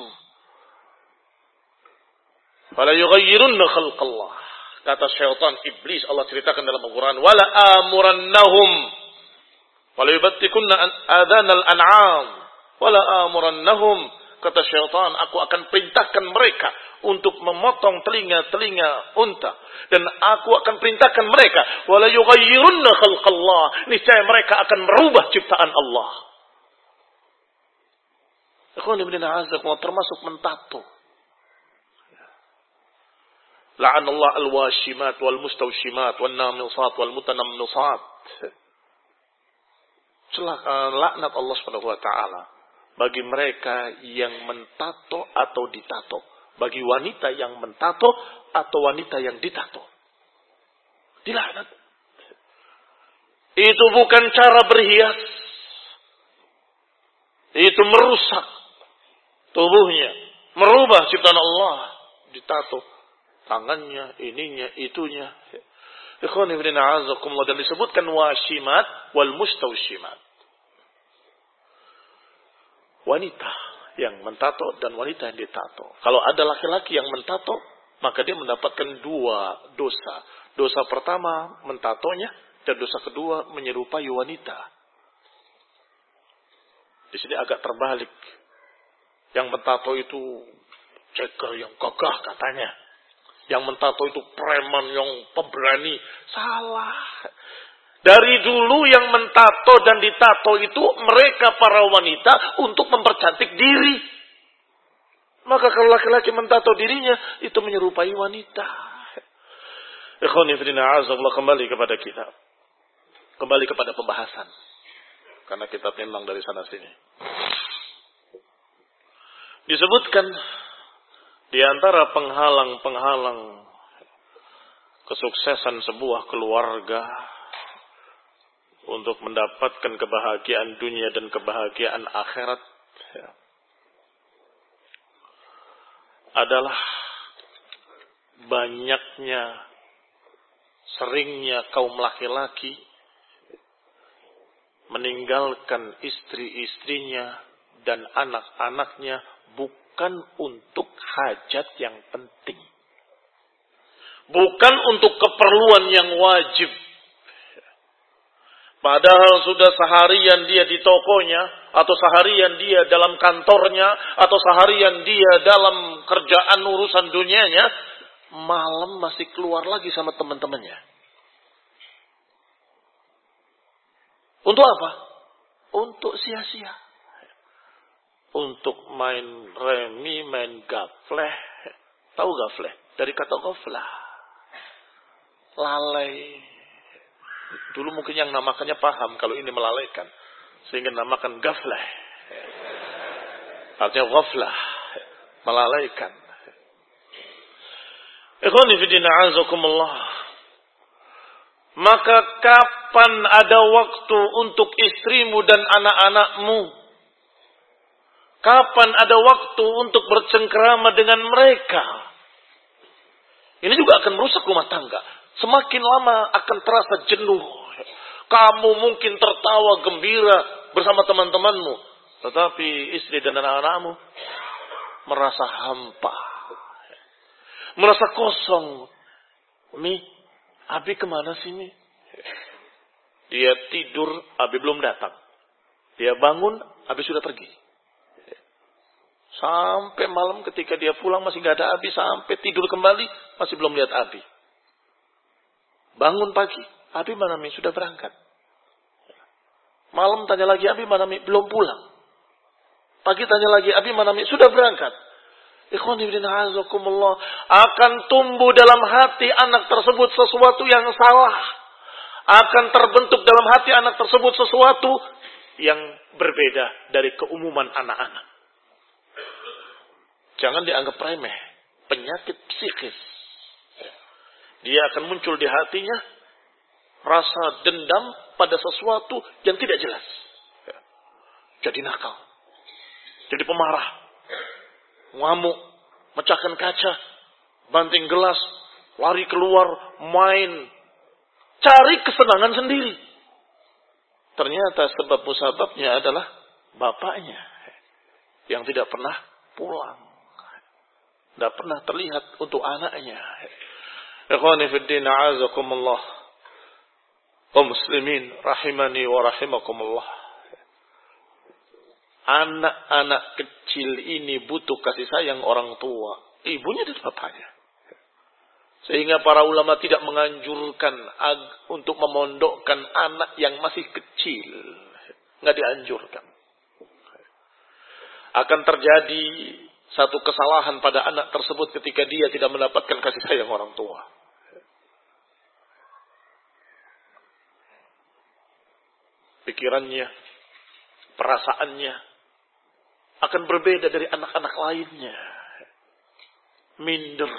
Fala yughayyirunna khalqallah. Kata syaitan iblis Allah ceritakan dalam Al-Quran. Wala amurannahum. Wala yubattikunna adhanal an'am. Wala amurannahum. Kata syaitan, aku akan perintahkan mereka untuk memotong telinga-telinga unta. Dan aku akan perintahkan mereka. Wala yughayyirunna khalqallah. Niscaya mereka akan merubah ciptaan Allah. Ikhwan ibn a'azakumullah, termasuk mentato. La'anallah al-washimat wal-mustawshimat wal-namisat wal-mutanammisat. Celaka, laknat Allah Subhanahu wa taala bagi mereka yang mentato atau ditato, bagi wanita yang mentato atau wanita yang ditato. Dilaknat. Itu bukan cara berhias. Itu merusak tubuhnya, merubah ciptaan Allah. Ditato tangannya, ininya, itunya. Ikhwan ibn a'azakumullah, dan disebutkan washimat wal mustawshimat. Wanita yang mentato dan wanita yang ditato. Kalau ada laki-laki yang mentato, maka dia mendapatkan dua dosa. Dosa pertama mentatonya, dan dosa kedua menyerupai wanita. Di sini agak terbalik. Yang mentato itu ceker yang gagah katanya. Yang mentato itu preman yang pemberani. Salah. Dari dulu yang mentato dan ditato itu mereka para wanita untuk mempercantik diri. Maka kalau laki-laki mentato dirinya, itu menyerupai wanita. Ikhwani fillah, azallah, kembali kepada kita. Kembali kepada pembahasan. Karena kita memang dari sana sini. Disebutkan di antara penghalang-penghalang kesuksesan sebuah keluarga untuk mendapatkan kebahagiaan dunia dan kebahagiaan akhirat ya, adalah banyaknya, seringnya kaum laki-laki meninggalkan istri-istrinya dan anak-anaknya bukan untuk hajat yang penting. Bukan untuk keperluan yang wajib. Padahal sudah seharian dia di tokonya, atau seharian dia dalam kantornya, atau seharian dia dalam kerjaan urusan dunianya, malam masih keluar lagi sama teman-temannya. Untuk apa? Untuk sia-sia. Untuk main remi, main gafleh. Tahu gafleh? Dari kata gaflah. Lalai. Dulu mungkin yang namakannya paham kalau ini melalaikan. Sehingga namakan gafleh. Artinya gaflah. Melalaikan. Ikhwani fi din, a'azakumullah. Maka kapan ada waktu untuk istrimu dan anak-anakmu? Kapan ada waktu untuk bercengkrama dengan mereka? Ini juga akan merusak rumah tangga. Semakin lama akan terasa jenuh. Kamu mungkin tertawa gembira bersama teman-temanmu, tetapi istri dan anak-anakmu merasa hampa, merasa kosong. Mi, Abi kemana sih, Mi? Dia tidur, Abi belum datang. Dia bangun, Abi sudah pergi. Sampai malam ketika dia pulang masih gak ada Abi. Sampai tidur kembali, masih belum lihat Abi. Bangun pagi, Abi mana, Mi? Sudah berangkat. Malam tanya lagi, Abi mana, Mi? Belum pulang. Pagi tanya lagi, Abi mana, Mi? Sudah berangkat. Ikhwani fillah, azakumullah, akan tumbuh dalam hati anak tersebut sesuatu yang salah. Akan terbentuk dalam hati anak tersebut sesuatu yang berbeda dari keumuman anak-anak. Jangan dianggap remeh. Penyakit psikis. Dia akan muncul di hatinya rasa dendam pada sesuatu yang tidak jelas. Jadi nakal. Jadi pemarah. Ngamuk, mecahkan kaca, banting gelas, lari keluar, main, cari kesenangan sendiri. Ternyata sebab musababnya adalah bapaknya yang tidak pernah pulang, tidak pernah terlihat untuk anaknya. Ikhwani fid din, a'azakumullah, wa muslimin rahimani wa rahimakumullah. Anak-anak kecil ini butuh kasih sayang orang tua, ibunya dan bapaknya. Sehingga para ulama tidak menganjurkan untuk memondokkan anak yang masih kecil. Nggak dianjurkan. Akan terjadi satu kesalahan pada anak tersebut ketika dia tidak mendapatkan kasih sayang orang tua. Pikirannya, perasaannya akan berbeda dari anak-anak lainnya. Minder,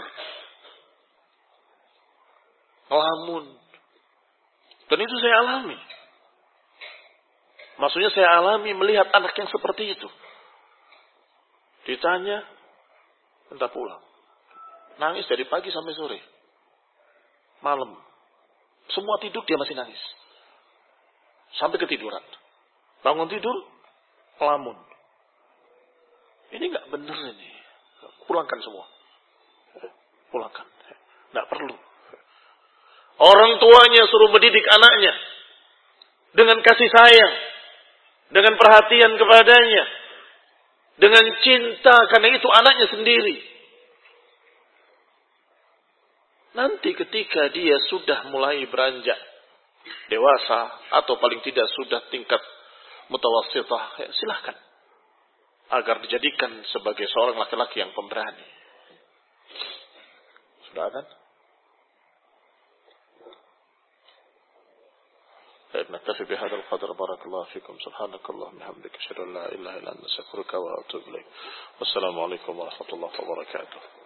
ngelamun. Dan itu saya alami. Maksudnya saya alami melihat anak yang seperti itu. Ditanya, entah pulang. Nangis dari pagi sampai sore. Malam. Semua tidur, dia masih nangis. Sampai ketiduran. Bangun tidur, ngelamun. Ini nggak benar ini. Pulangkan semua. Pulangkan. Nggak perlu. Orang tuanya suruh mendidik anaknya dengan kasih sayang, dengan perhatian kepadanya, dengan cinta, karena itu anaknya sendiri. Nanti ketika dia sudah mulai beranjak dewasa atau paling tidak sudah tingkat mutawassithah, ya silahkan. Agar dijadikan sebagai seorang laki-laki yang pemberani. Sudah kan? Baik, naktafi bihadzal qadar. Barakallahu fikum. Subhanakallahumma wa bihamdika, asyhadu an la ilaha illa anta, astaghfiruka wa atubu ilaik. Wassalamualaikum warahmatullahi wabarakatuh.